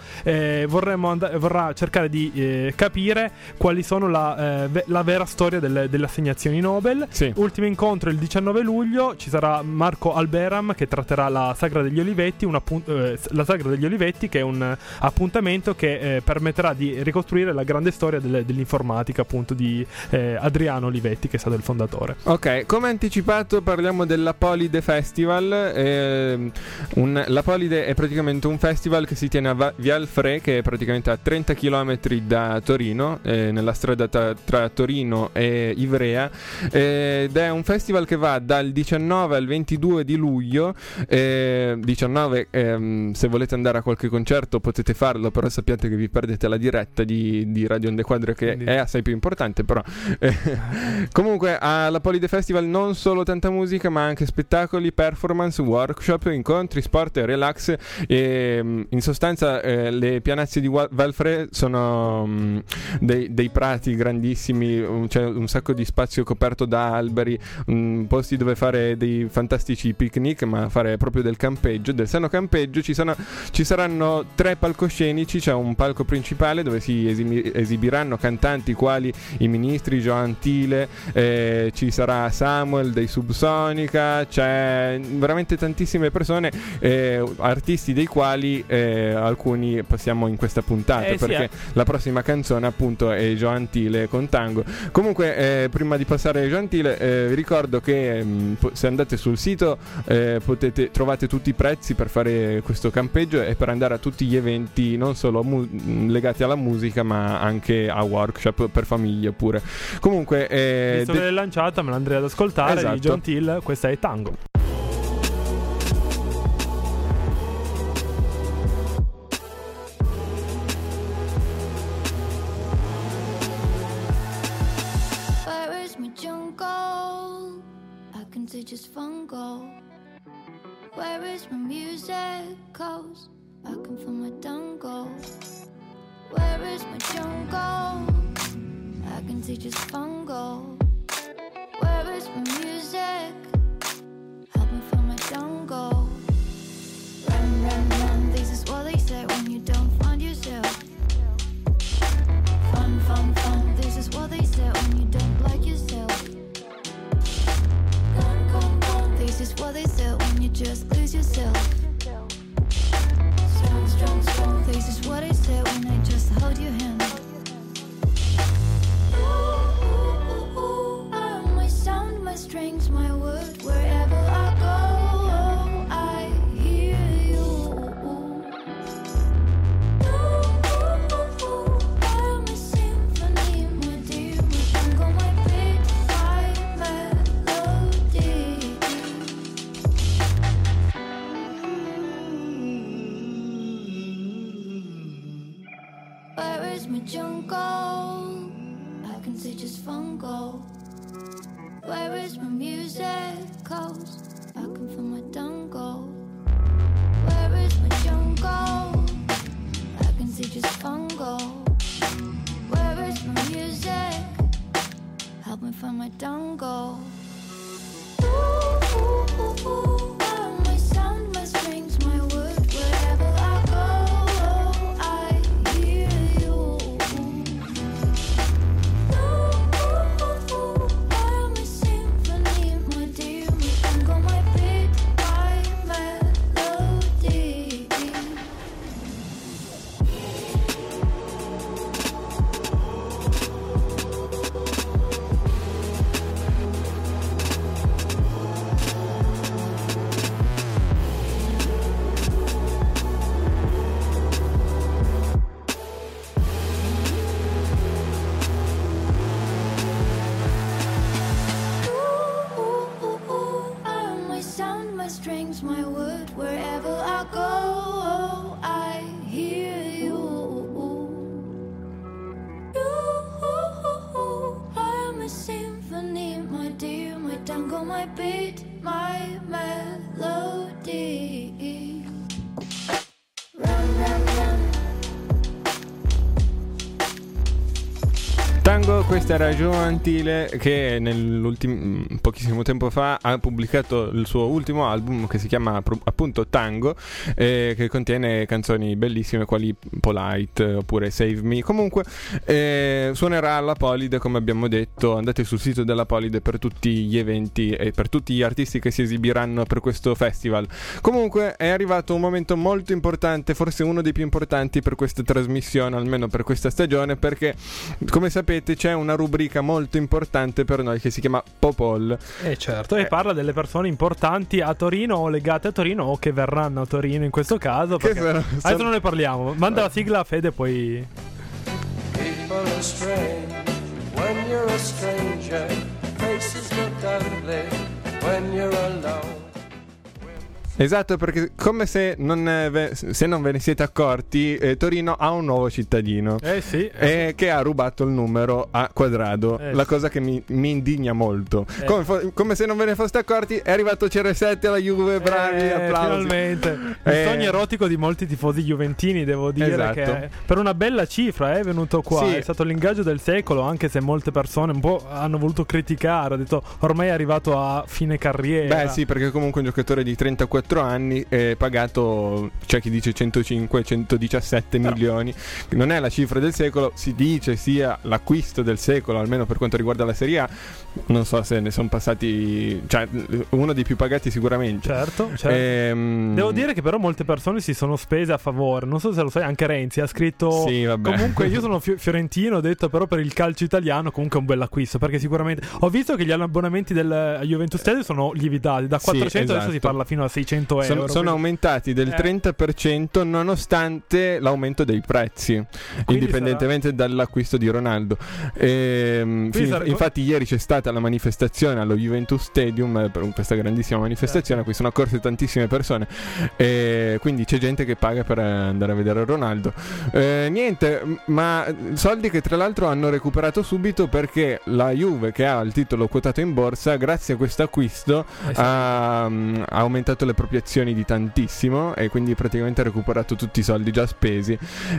Speaker 2: vorrà cercare di capire quali sono la vera storia delle assegnazioni Nobel. Ultimo incontro il 19 luglio, ci sarà Marco Alberam, che tratterà la Sagra degli Olivetti, la Sagra degli Olivetti, che è un appuntamento che permetterà di ricostruire la grande storia dell'informatica, appunto, di Adriano Olivetti, che è stato il fondatore.
Speaker 1: Ok, come anticipato parliamo dell'Apolide Festival. L'Apolide è praticamente un festival che si tiene a Vialfre, che è praticamente a 30 km da Torino, nella strada tra Torino e Ivrea, ed è un festival che va dal 19 al 22 di luglio. 19 se volete andare a qualche concerto potete farlo, però sappiate che vi perdete la diretta di Radio Onde Quadre, che è assai più importante, però comunque alla Polide Festival non solo tanta musica, ma anche spettacoli, performance, workshop, incontri, sport e relax. In sostanza le pianazze di Valfre sono dei prati grandissimi, c'è un sacco di spazio coperto da alberi, posti dove fare dei fantastici picnic, ma fare proprio del campeggio, del sano campeggio. Ci saranno 3 palcoscenici, c'è un palco principale dove si esibiranno cantanti quali i Ministri, Joan Tile, ci sarà Samuel dei Subsonica, c'è veramente tantissime persone, artisti dei quali alcuni passiamo in questa puntata, perché la prossima canzone appunto è Joan Tile con Tango. Comunque prima di passare a Joan Tile vi ricordo che se andate sul sito trovate tutti i prezzi per fare questo campeggio e per andare a tutti gli eventi, non solo legati alla musica, ma anche a workshop per famiglie pure. Comunque
Speaker 2: visto che l'hai lanciata, me l'andrei ad ascoltare. Di Joan Tile, questa è Tango.
Speaker 8: Where is my jungle? I can see just fungal. Where is my music? 'Cause I come from my jungle. Where is my jungle? I can see just fungal. Where is my music? Help me from my jungle. Run, run, run, this is what they say when you don't find yourself. Fun, fun, fun, this is what they say when you don't like yourself. Gone, gone, gone, this is what they say when you just lose yourself. Strong, strong, strong, this is what I say when I just hold your hand. My sound, my strings, my word, wherever I go, I hear you. I'm a symphony, my dear, my tango, my beat, my melody. Where is my jungle? I can see just fungal. goes. I can feel my tango. Where is my jungle? I can see just fungo. Where is my music? Help me find my tango. Ooh, ooh, ooh, ooh. Where are my sound, my strings, my word? Wherever I go, I hear you. Ooh, ooh, ooh, ooh. Where are my symphony, my dear, my tango, my beat, my melody? Ooh, ooh, ooh, ooh. I am my sound, my strings, my word. Wherever I go, I hear you. I am a symphony, my dear, my tango, my beat, my melody. Run, run, run.
Speaker 1: Tango, questa era Joe Antile che pochissimo tempo fa ha pubblicato il suo ultimo album che si chiama appunto Tango, che contiene canzoni bellissime quali Polite oppure Save Me. Comunque suonerà alla Polide, come abbiamo detto. Andate sul sito della Polide per tutti gli eventi e per tutti gli artisti che si esibiranno per questo festival. Comunque è arrivato un momento molto importante, forse uno dei più importanti per questa trasmissione, almeno per questa stagione, perché come sapete c'è una rubrica molto importante per noi che si chiama Popol.
Speaker 2: Certo, e parla delle persone importanti a Torino o legate a Torino o che verranno a Torino in questo caso, perché adesso non ne parliamo. Manda la sigla, Fede, poi
Speaker 6: People are strange when you're a stranger. Faces look ugly when you're alone.
Speaker 1: Esatto, perché come se non ve ne siete accorti, Torino ha un nuovo cittadino.
Speaker 2: Sì.
Speaker 1: Che ha rubato il numero a Quadrado. La cosa che mi indigna molto. Come se non ve ne foste accorti, è arrivato CR7 alla Juve. Bravi, applausi.
Speaker 2: Finalmente. Il sogno erotico di molti tifosi juventini, devo dire.
Speaker 1: Esatto.
Speaker 2: Che per una bella cifra è venuto qua.
Speaker 1: Sì.
Speaker 2: È stato l'ingaggio del secolo, anche se molte persone un po' hanno voluto criticare. Ha detto ormai è arrivato a fine carriera.
Speaker 1: Beh sì, perché comunque un giocatore di 34 anni è pagato, c'è chi dice 105-117 milioni. Non è la cifra del secolo, si dice sia l'acquisto del secolo, almeno per quanto riguarda la Serie A. Non so se ne sono passati, cioè uno dei più pagati sicuramente.
Speaker 2: Certo. Devo dire che però molte persone si sono spese a favore. Non so se lo sai, anche Renzi ha scritto
Speaker 1: sì, vabbè.
Speaker 2: Comunque io sono fiorentino, ho detto, però per il calcio italiano comunque è un bel acquisto, perché sicuramente ho visto che gli abbonamenti del Juventus Stadium sono lievitati da 400,
Speaker 1: sì, esatto.
Speaker 2: Adesso si parla fino a 600 euro.
Speaker 1: Sono aumentati del 30% nonostante l'aumento dei prezzi, indipendentemente dall'acquisto di Ronaldo. Infatti ieri c'è stata la manifestazione allo Juventus Stadium, per questa grandissima manifestazione a cui sono accorse tantissime persone, quindi c'è gente che paga per andare a vedere Ronaldo. Niente, ma soldi che tra l'altro hanno recuperato subito, perché la Juve, che ha il titolo quotato in borsa, grazie a questo acquisto ha aumentato le proprie azioni di tantissimo e quindi praticamente ha recuperato tutti i soldi già spesi,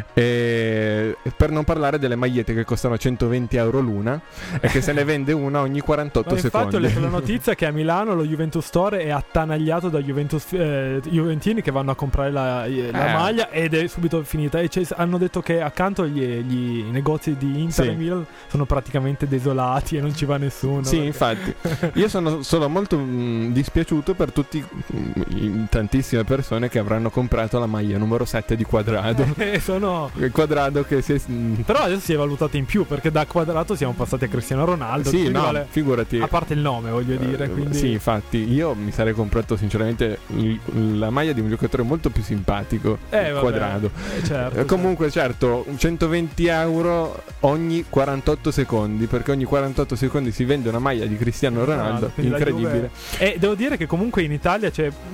Speaker 1: per non parlare delle magliette che costano 120 euro l'una e che se ne vende una ogni 48 secondi.
Speaker 2: Infatti ho letto la notizia che a Milano lo Juventus Store è attanagliato da juventini che vanno a comprare la maglia, ed è subito finita, e hanno detto che accanto gli negozi di Inter e Milan sono praticamente desolati e non ci va nessuno.
Speaker 1: Sì, infatti io sono molto dispiaciuto per tantissime persone che avranno comprato la maglia numero 7 di Quadrado. Il Quadrado che
Speaker 2: però adesso si è valutato in più, perché da Quadrado siamo passati a Cristiano Ronaldo.
Speaker 1: Sì, no, figurati.
Speaker 2: A parte il nome, voglio dire, quindi...
Speaker 1: Sì, infatti io mi sarei comprato sinceramente la maglia di un giocatore molto più simpatico, Quadrado.
Speaker 2: Certo,
Speaker 1: comunque certo, 120 euro ogni 48 secondi, perché ogni 48 secondi si vende una maglia di Cristiano Ronaldo. Incredibile.
Speaker 2: E devo dire che comunque in Italia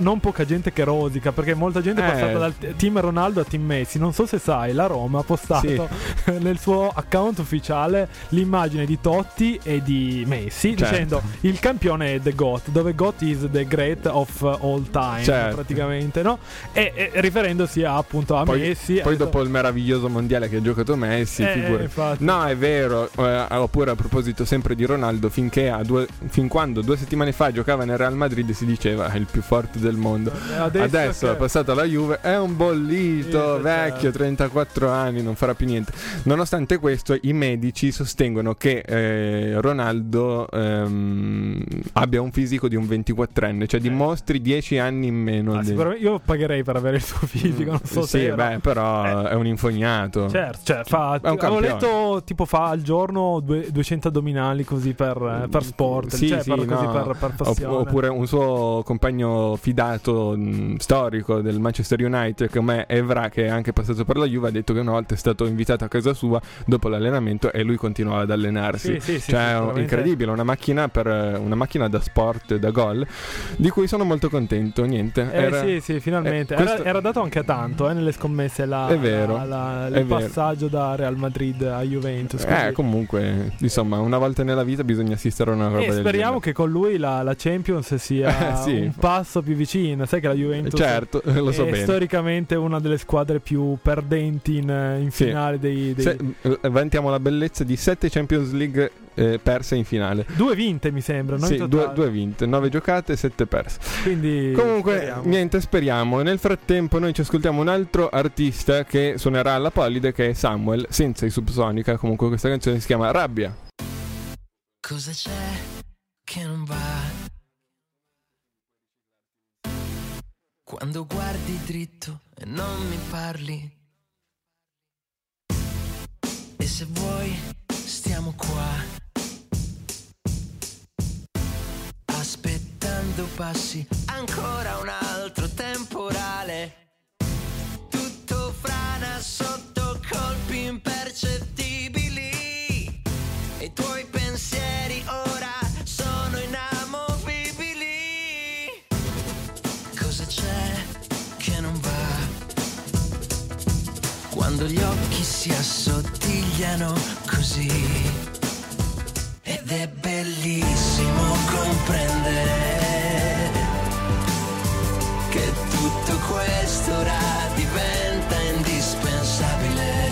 Speaker 2: non poca gente che rosica, perché molta gente è passata dal team Ronaldo a team Messi. Non so se sai, la Roma ha postato nel suo account ufficiale l'immagine di Totti e di Messi, dicendo il campione è the GOAT, dove GOAT is the great of all time, praticamente, no? E riferendosi appunto a Messi. Poi
Speaker 1: dopo il meraviglioso mondiale che ha giocato Messi, no, è vero. Oppure, a proposito sempre di Ronaldo, fin quando 2 settimane fa giocava nel Real Madrid si diceva è il più forte del mondo. Adesso è passato alla Juve, è un bollito, vecchio, 34 anni, non farà più niente. Nonostante questo, i medici sostengono che Ronaldo abbia un fisico di un 24enne, cioè dimostri 10 anni in meno.
Speaker 2: Sicuramente io pagherei per avere il suo fisico, non so se
Speaker 1: però è un infognato.
Speaker 2: Avevo letto tipo fa al giorno 200 addominali così per sport, per passione.
Speaker 1: Oppure un suo compagno fidato storico del Manchester United, come Evra, che è anche passato per la Juve, ha detto che una volta è stato invitato a casa sua dopo l'allenamento e lui continuava ad allenarsi. Incredibile, una macchina da sport, da gol, di cui sono molto contento. Niente,
Speaker 2: finalmente era dato anche a tanto nelle scommesse il passaggio da Real Madrid a Juventus.
Speaker 1: Comunque, insomma, una volta nella vita bisogna assistere a una roba del genere.
Speaker 2: Speriamo che con lui la Champions sia un passo più vicino. Sai che la Juventus
Speaker 1: lo so bene,
Speaker 2: storicamente una delle squadre più perdenti in finale
Speaker 1: vantiamo la bellezza di 7 Champions League perse in finale,
Speaker 2: 2 vinte mi sembra, no?
Speaker 1: 2 vinte, 9 giocate, 7 perse.
Speaker 2: Quindi
Speaker 1: comunque speriamo. Nel frattempo noi ci ascoltiamo un altro artista che suonerà alla Polide, che è Samuel, senza i Subsonica. Comunque questa canzone si chiama Rabbia.
Speaker 9: Cosa c'è che non va quando guardi dritto e non mi parli? E se vuoi stiamo qua aspettando passi ancora un altro temporale, tutto frana sotto colpi impercettibili e i tuoi pensieri ora sono inamovibili. Cosa c'è che non va quando gli occhi si assottigliano così? Ed è bellissimo comprendere che tutto questo ora diventa indispensabile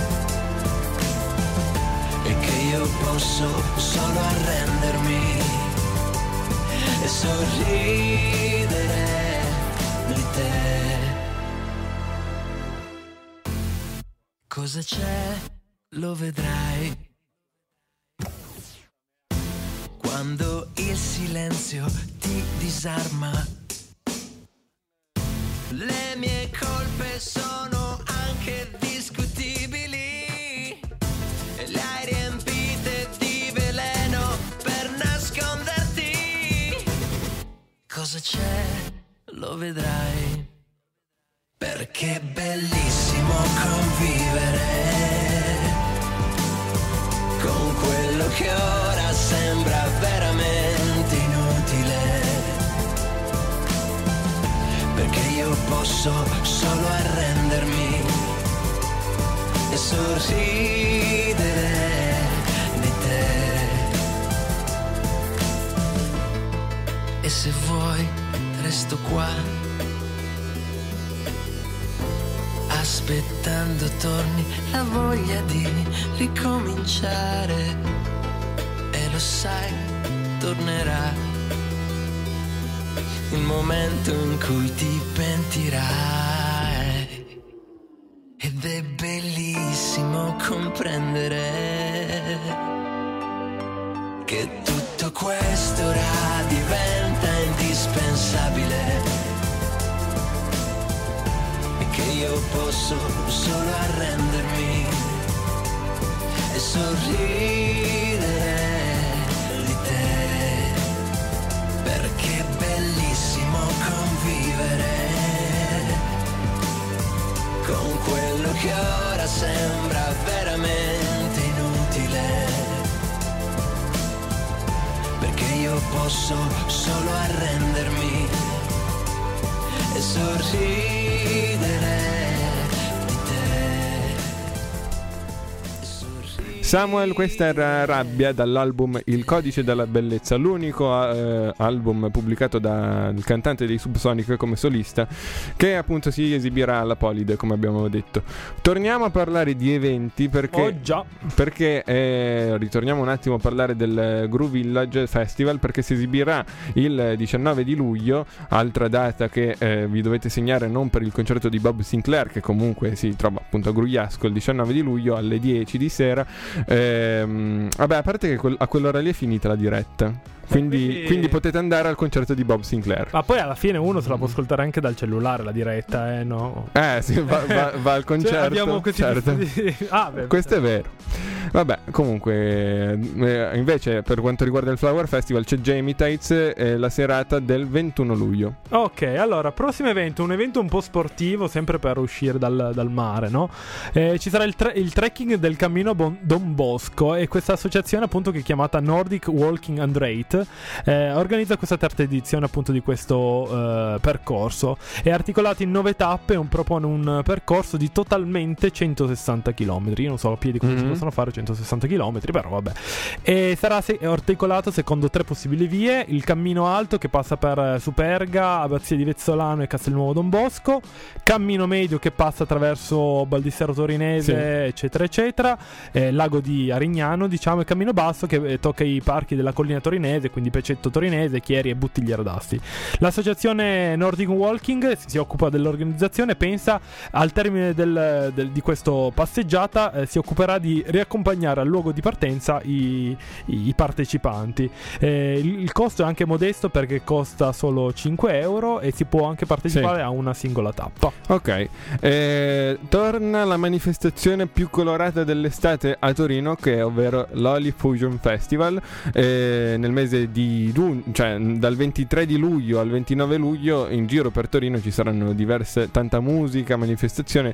Speaker 9: e che io posso solo arrendermi e sorridere di te. Cosa c'è? Lo vedrai quando il silenzio ti disarma. Le mie colpe sono anche discutibili e le hai riempite di veleno per nasconderti. Cosa c'è? Lo vedrai, perché è bellissimo convivere con quello che ora sembra veramente inutile, perché io posso solo arrendermi e sorridere di te. E se vuoi resto qua aspettando torni la voglia di ricominciare, e lo sai, tornerà il momento in cui ti pentirai. Ed è bellissimo comprendere che tutto questo ora diventa indispensabile, che io posso solo arrendermi e sorridere di te, perché è bellissimo convivere con quello che ora sembra veramente inutile, perché io posso solo arrendermi
Speaker 1: Samuel, questa era Rabbia dall'album Il Codice della Bellezza, l'unico album pubblicato dal cantante dei Subsonic come solista, che appunto si esibirà alla Polide, come abbiamo detto. Torniamo a parlare di eventi perché ritorniamo un attimo a parlare del Groove Village Festival, perché si esibirà il 19 di luglio, altra data che vi dovete segnare, non per il concerto di Bob Sinclair, che comunque si trova appunto a Grugliasco il 19 di luglio alle 10 di sera. Vabbè, a parte che a quell'ora lì è finita la diretta, quindi potete andare al concerto di Bob Sinclair.
Speaker 2: Ma poi alla fine uno se la può ascoltare anche dal cellulare la diretta, no?
Speaker 1: Sì, va al concerto. Cioè,
Speaker 2: abbiamo
Speaker 1: certo. Questo è vero. Vabbè, comunque invece per quanto riguarda il Flower Festival c'è Jamie Tights la serata del 21 luglio.
Speaker 2: Ok, allora, prossimo evento, un evento un po' sportivo, sempre per uscire dal mare, no? Ci sarà il trekking del cammino Don Bosco, e questa associazione appunto che è chiamata Nordic Walking and Rate organizza questa terza edizione appunto di questo percorso. È articolato in 9 tappe e propone un percorso di totalmente 160 km. Io non so a piedi come si possono fare 160 km, però vabbè. E sarà articolato secondo 3 possibili vie: il cammino alto che passa per Superga, Abbazia di Vezzolano e Castelnuovo Don Bosco, cammino medio che passa attraverso Baldissero Torinese, eccetera eccetera, lago di Arignano, diciamo, e cammino basso che tocca i parchi della collina torinese, quindi Pecetto Torinese, Chieri e Buttigliera d'Asti. L'associazione Nordic Walking si occupa dell'organizzazione, pensa al termine di questo passeggiata si occuperà di riaccompagnare al luogo di partenza i partecipanti. Il costo è anche modesto perché costa solo 5 euro e si può anche partecipare a una singola tappa.
Speaker 1: Ok, torna la manifestazione più colorata dell'estate a Torino, che è ovvero l'Oli Fusion Festival. Nel mese di giugno, cioè dal 23 di luglio al 29 luglio in giro per Torino ci saranno tanta musica, manifestazione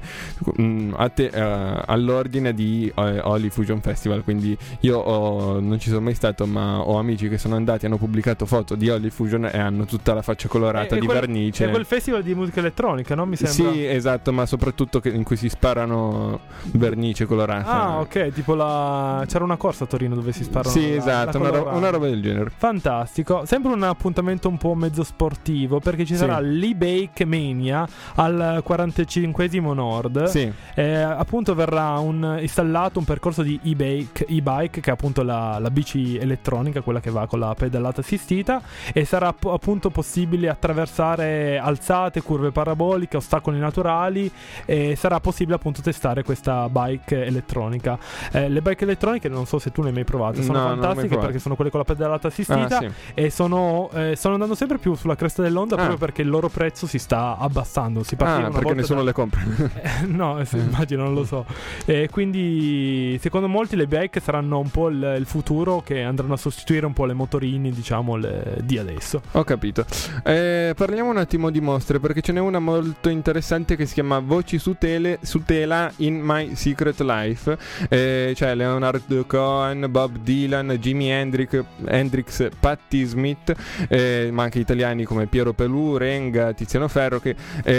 Speaker 1: all'ordine di Oli Fusion Festival. Quindi io non ci sono mai stato, ma ho amici che sono andati, hanno pubblicato foto di Oli Fusion e hanno tutta la faccia colorata di vernice.
Speaker 2: È quel festival di musica elettronica, no? Mi sembra.
Speaker 1: Sì, esatto, ma soprattutto in cui si sparano vernice colorata.
Speaker 2: Ah, ok, tipo c'era una corsa a Torino dove si sparano.
Speaker 1: Sì, esatto, una roba del genere.
Speaker 2: Fantastico. Sempre un appuntamento un po' mezzo sportivo, perché ci sarà l'e-bike mania al 45esimo Nord.
Speaker 1: Sì.
Speaker 2: Appunto verrà installato un percorso di e-bike che è appunto la bici elettronica, quella che va con la pedalata assistita, e sarà appunto possibile attraversare alzate, curve paraboliche, ostacoli naturali, e sarà possibile appunto testare questa bike elettronica. Le bike elettroniche non so se tu ne hai mai provate, sono fantastiche perché sono quelle con la pedalata assistita, e stanno andando sempre più sulla cresta dell'onda proprio perché il loro prezzo si sta abbassando. Si
Speaker 1: perché nessuno le compra.
Speaker 2: No, immagino, non lo so. Quindi secondo molti le bike saranno un po' il futuro, che andranno a sostituire un po' le motorini, diciamo, di adesso.
Speaker 1: Ho capito. Parliamo un attimo di mostre, perché ce n'è una molto interessante che si chiama Voci su tela in My Secret Life. C'è Leonard Cohen, Bob Dylan, Jimi Hendrix, Patti Smith, ma anche italiani come Piero Pelù, Renga, Tiziano Ferro, che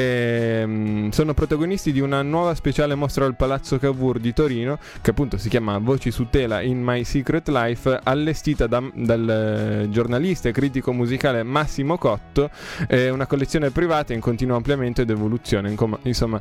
Speaker 1: sono protagonisti di una nuova speciale mostra al Palazzo Cavour di Torino, che appunto si chiama Voci su tela in My Secret Life, allestita dal giornalista e critico musicale Massimo Cotto. Una collezione privata in continuo ampliamento ed evoluzione. Insomma,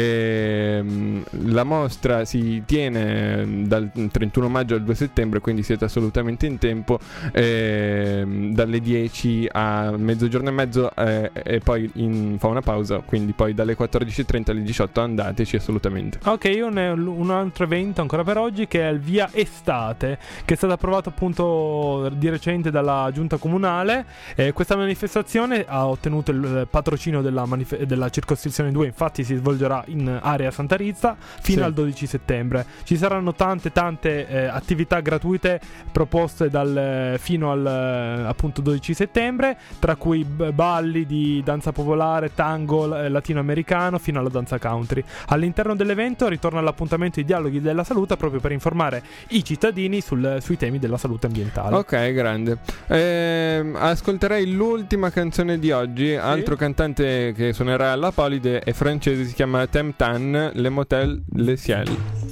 Speaker 1: la mostra si tiene dal 31 maggio al 2 settembre, quindi siete assolutamente in tempo, dalle 10 a mezzogiorno e mezzo, e poi fa una pausa, quindi poi dalle 14:30 alle 18 andateci assolutamente.
Speaker 2: Ok, io ne ho un altro evento ancora per oggi, che è il Via Estate, che è stato approvato appunto di recente dalla giunta comunale. Questa manifestazione ha ottenuto il patrocinio della circoscrizione 2, infatti si svolgerà in area Santa Rizza fino al 12 settembre. Ci saranno tante attività gratuite proposte fino al appunto 12 settembre, tra cui balli di danza popolare, tango latinoamericano fino alla danza country. All'interno dell'evento ritorna l'appuntamento I Dialoghi della Salute, proprio per informare i cittadini sui temi della salute ambientale.
Speaker 1: Ok, grande. Ascolterei l'ultima canzone di oggi. Altro cantante che suonerà alla Polide è francese, si chiama Thème Tan, Le Motel Le Ciel.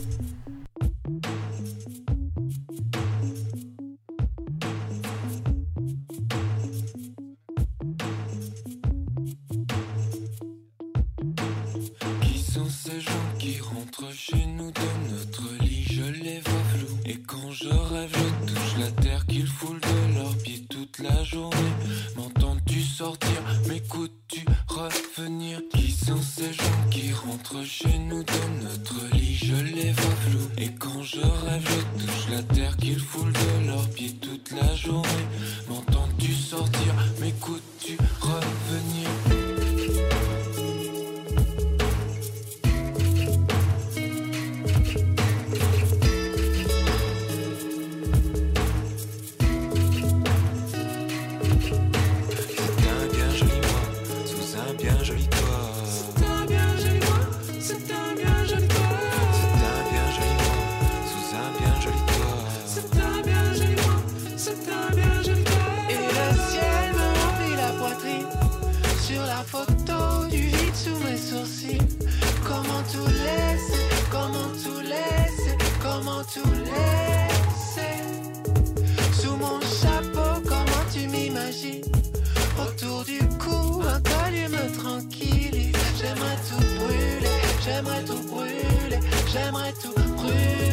Speaker 10: Chez nous de notre lit, je les vois flous. Et quand je rêve, je touche la terre qu'ils foulent de leurs pieds toute la journée. M'entends-tu sortir? M'écoutes-tu revenir? Qui sont ces gens qui rentrent chez nous de notre lit? Je les vois flous. Et quand je rêve, je touche la terre qu'ils foulent de leurs pieds toute la journée. M'entends-tu sortir? M'écoutes-tu revenir? Sous mon chapeau, comment tu m'imagines? Autour du cou, un collier me tranquillise. J'aimerais tout brûler, j'aimerais tout brûler, j'aimerais tout brûler.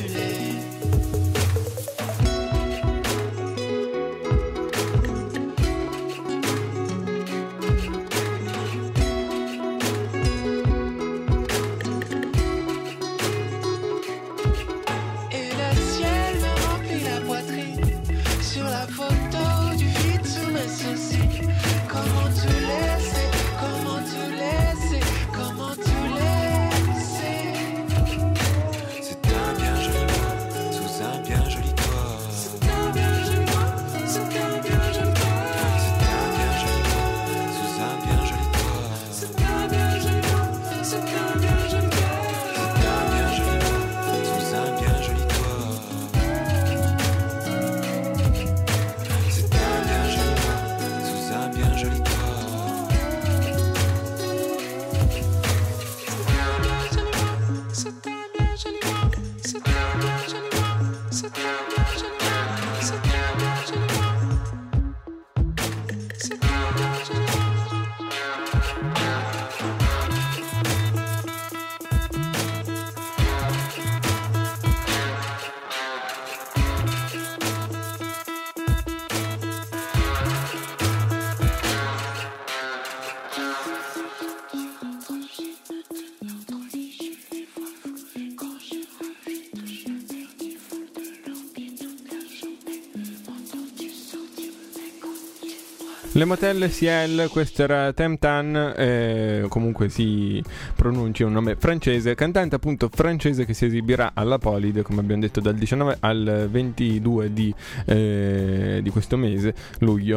Speaker 1: Le Motel Ciel, questo era Thème Tan, comunque si pronuncia un nome francese, cantante appunto francese che si esibirà alla Polide, come abbiamo detto, dal 19 al 22 di questo mese, luglio,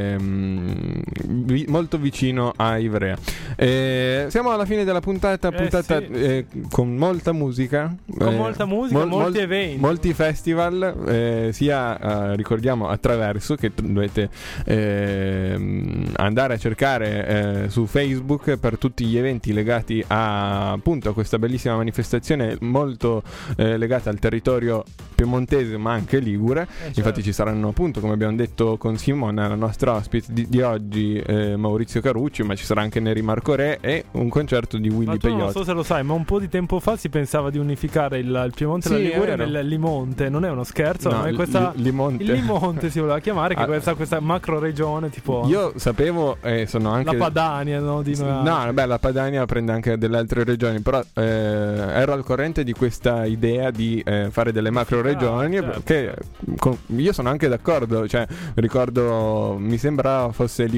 Speaker 1: molto vicino a Ivrea. Siamo alla fine della puntata sì. Con molta musica.
Speaker 2: Con molti eventi.
Speaker 1: Molti festival, sia ricordiamo attraverso, che dovete andare a cercare su Facebook per tutti gli eventi legati appunto a questa bellissima manifestazione molto legata al territorio piemontese ma anche ligure.
Speaker 2: Certo.
Speaker 1: Infatti ci saranno appunto, come abbiamo detto con Simona, la nostra ospite di oggi, Maurizio Carucci, ma ci sarà anche Neri Marco Re e un concerto di Willy Peyote.
Speaker 2: Non so se lo sai, ma un po' di tempo fa si pensava di unificare il Piemonte e la Liguria nel Limonte. Non è uno scherzo,
Speaker 1: no,
Speaker 2: è questa
Speaker 1: Limonte.
Speaker 2: Il Limonte si voleva chiamare, che questa macro regione tipo.
Speaker 1: Io sapevo, sono anche
Speaker 2: la Padania, no?
Speaker 1: La Padania prende anche delle altre regioni, però ero al corrente di questa idea di fare delle macro regioni,
Speaker 2: certo.
Speaker 1: Che io sono anche d'accordo, cioè ricordo, mi sembra fosse Liguria,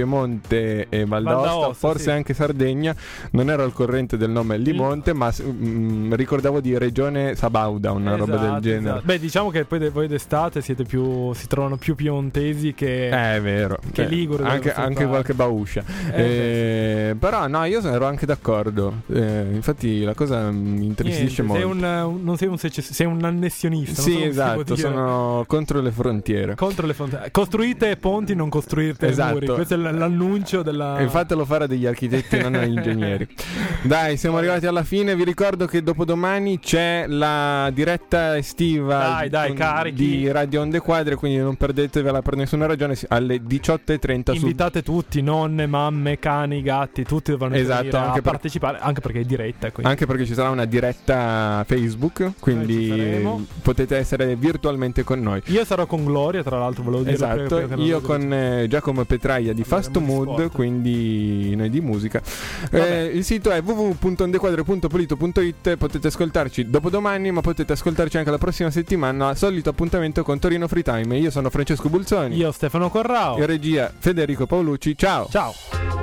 Speaker 1: Piemonte e Val d'Aosta, forse anche Sardegna. Non ero al corrente del nome Limonte, ma ricordavo di Regione Sabauda, una roba del genere.
Speaker 2: Esatto. Beh, diciamo che poi voi d'estate si trovano più piemontesi che
Speaker 1: è vero,
Speaker 2: che liguri,
Speaker 1: anche qualche bauscia. Però no, io ero anche d'accordo. Infatti la cosa mi intristisce molto.
Speaker 2: Sei un annessionista.
Speaker 1: Sì, esatto, sono contro le frontiere.
Speaker 2: Costruite ponti, non costruite muri. Questo è l'annuncio della...
Speaker 1: E fatelo fare degli architetti, non agli ingegneri. Dai, siamo arrivati alla fine. Vi ricordo che dopodomani c'è la diretta estiva di Radio Onde Quadre, quindi non perdetevela per nessuna ragione, alle 18:30.
Speaker 2: Invitate tutti, nonne, mamme, cani, gatti, tutti dovranno venire a partecipare, anche perché è diretta, quindi.
Speaker 1: Anche perché ci sarà una diretta Facebook, quindi potete essere virtualmente con noi.
Speaker 2: Io sarò con Gloria, tra l'altro, volevo dire.
Speaker 1: Esatto, io con Giacomo Petraia di Fast Mood, quindi noi di musica. Il sito è www.ondequadre.polito.it. potete ascoltarci dopodomani, ma potete ascoltarci anche la prossima settimana, solito appuntamento con Torino Free Time. Io sono Francesco Bulzoni.
Speaker 2: Io Stefano Corrao.
Speaker 1: In regia Federico Paolucci. Ciao.
Speaker 2: Ciao.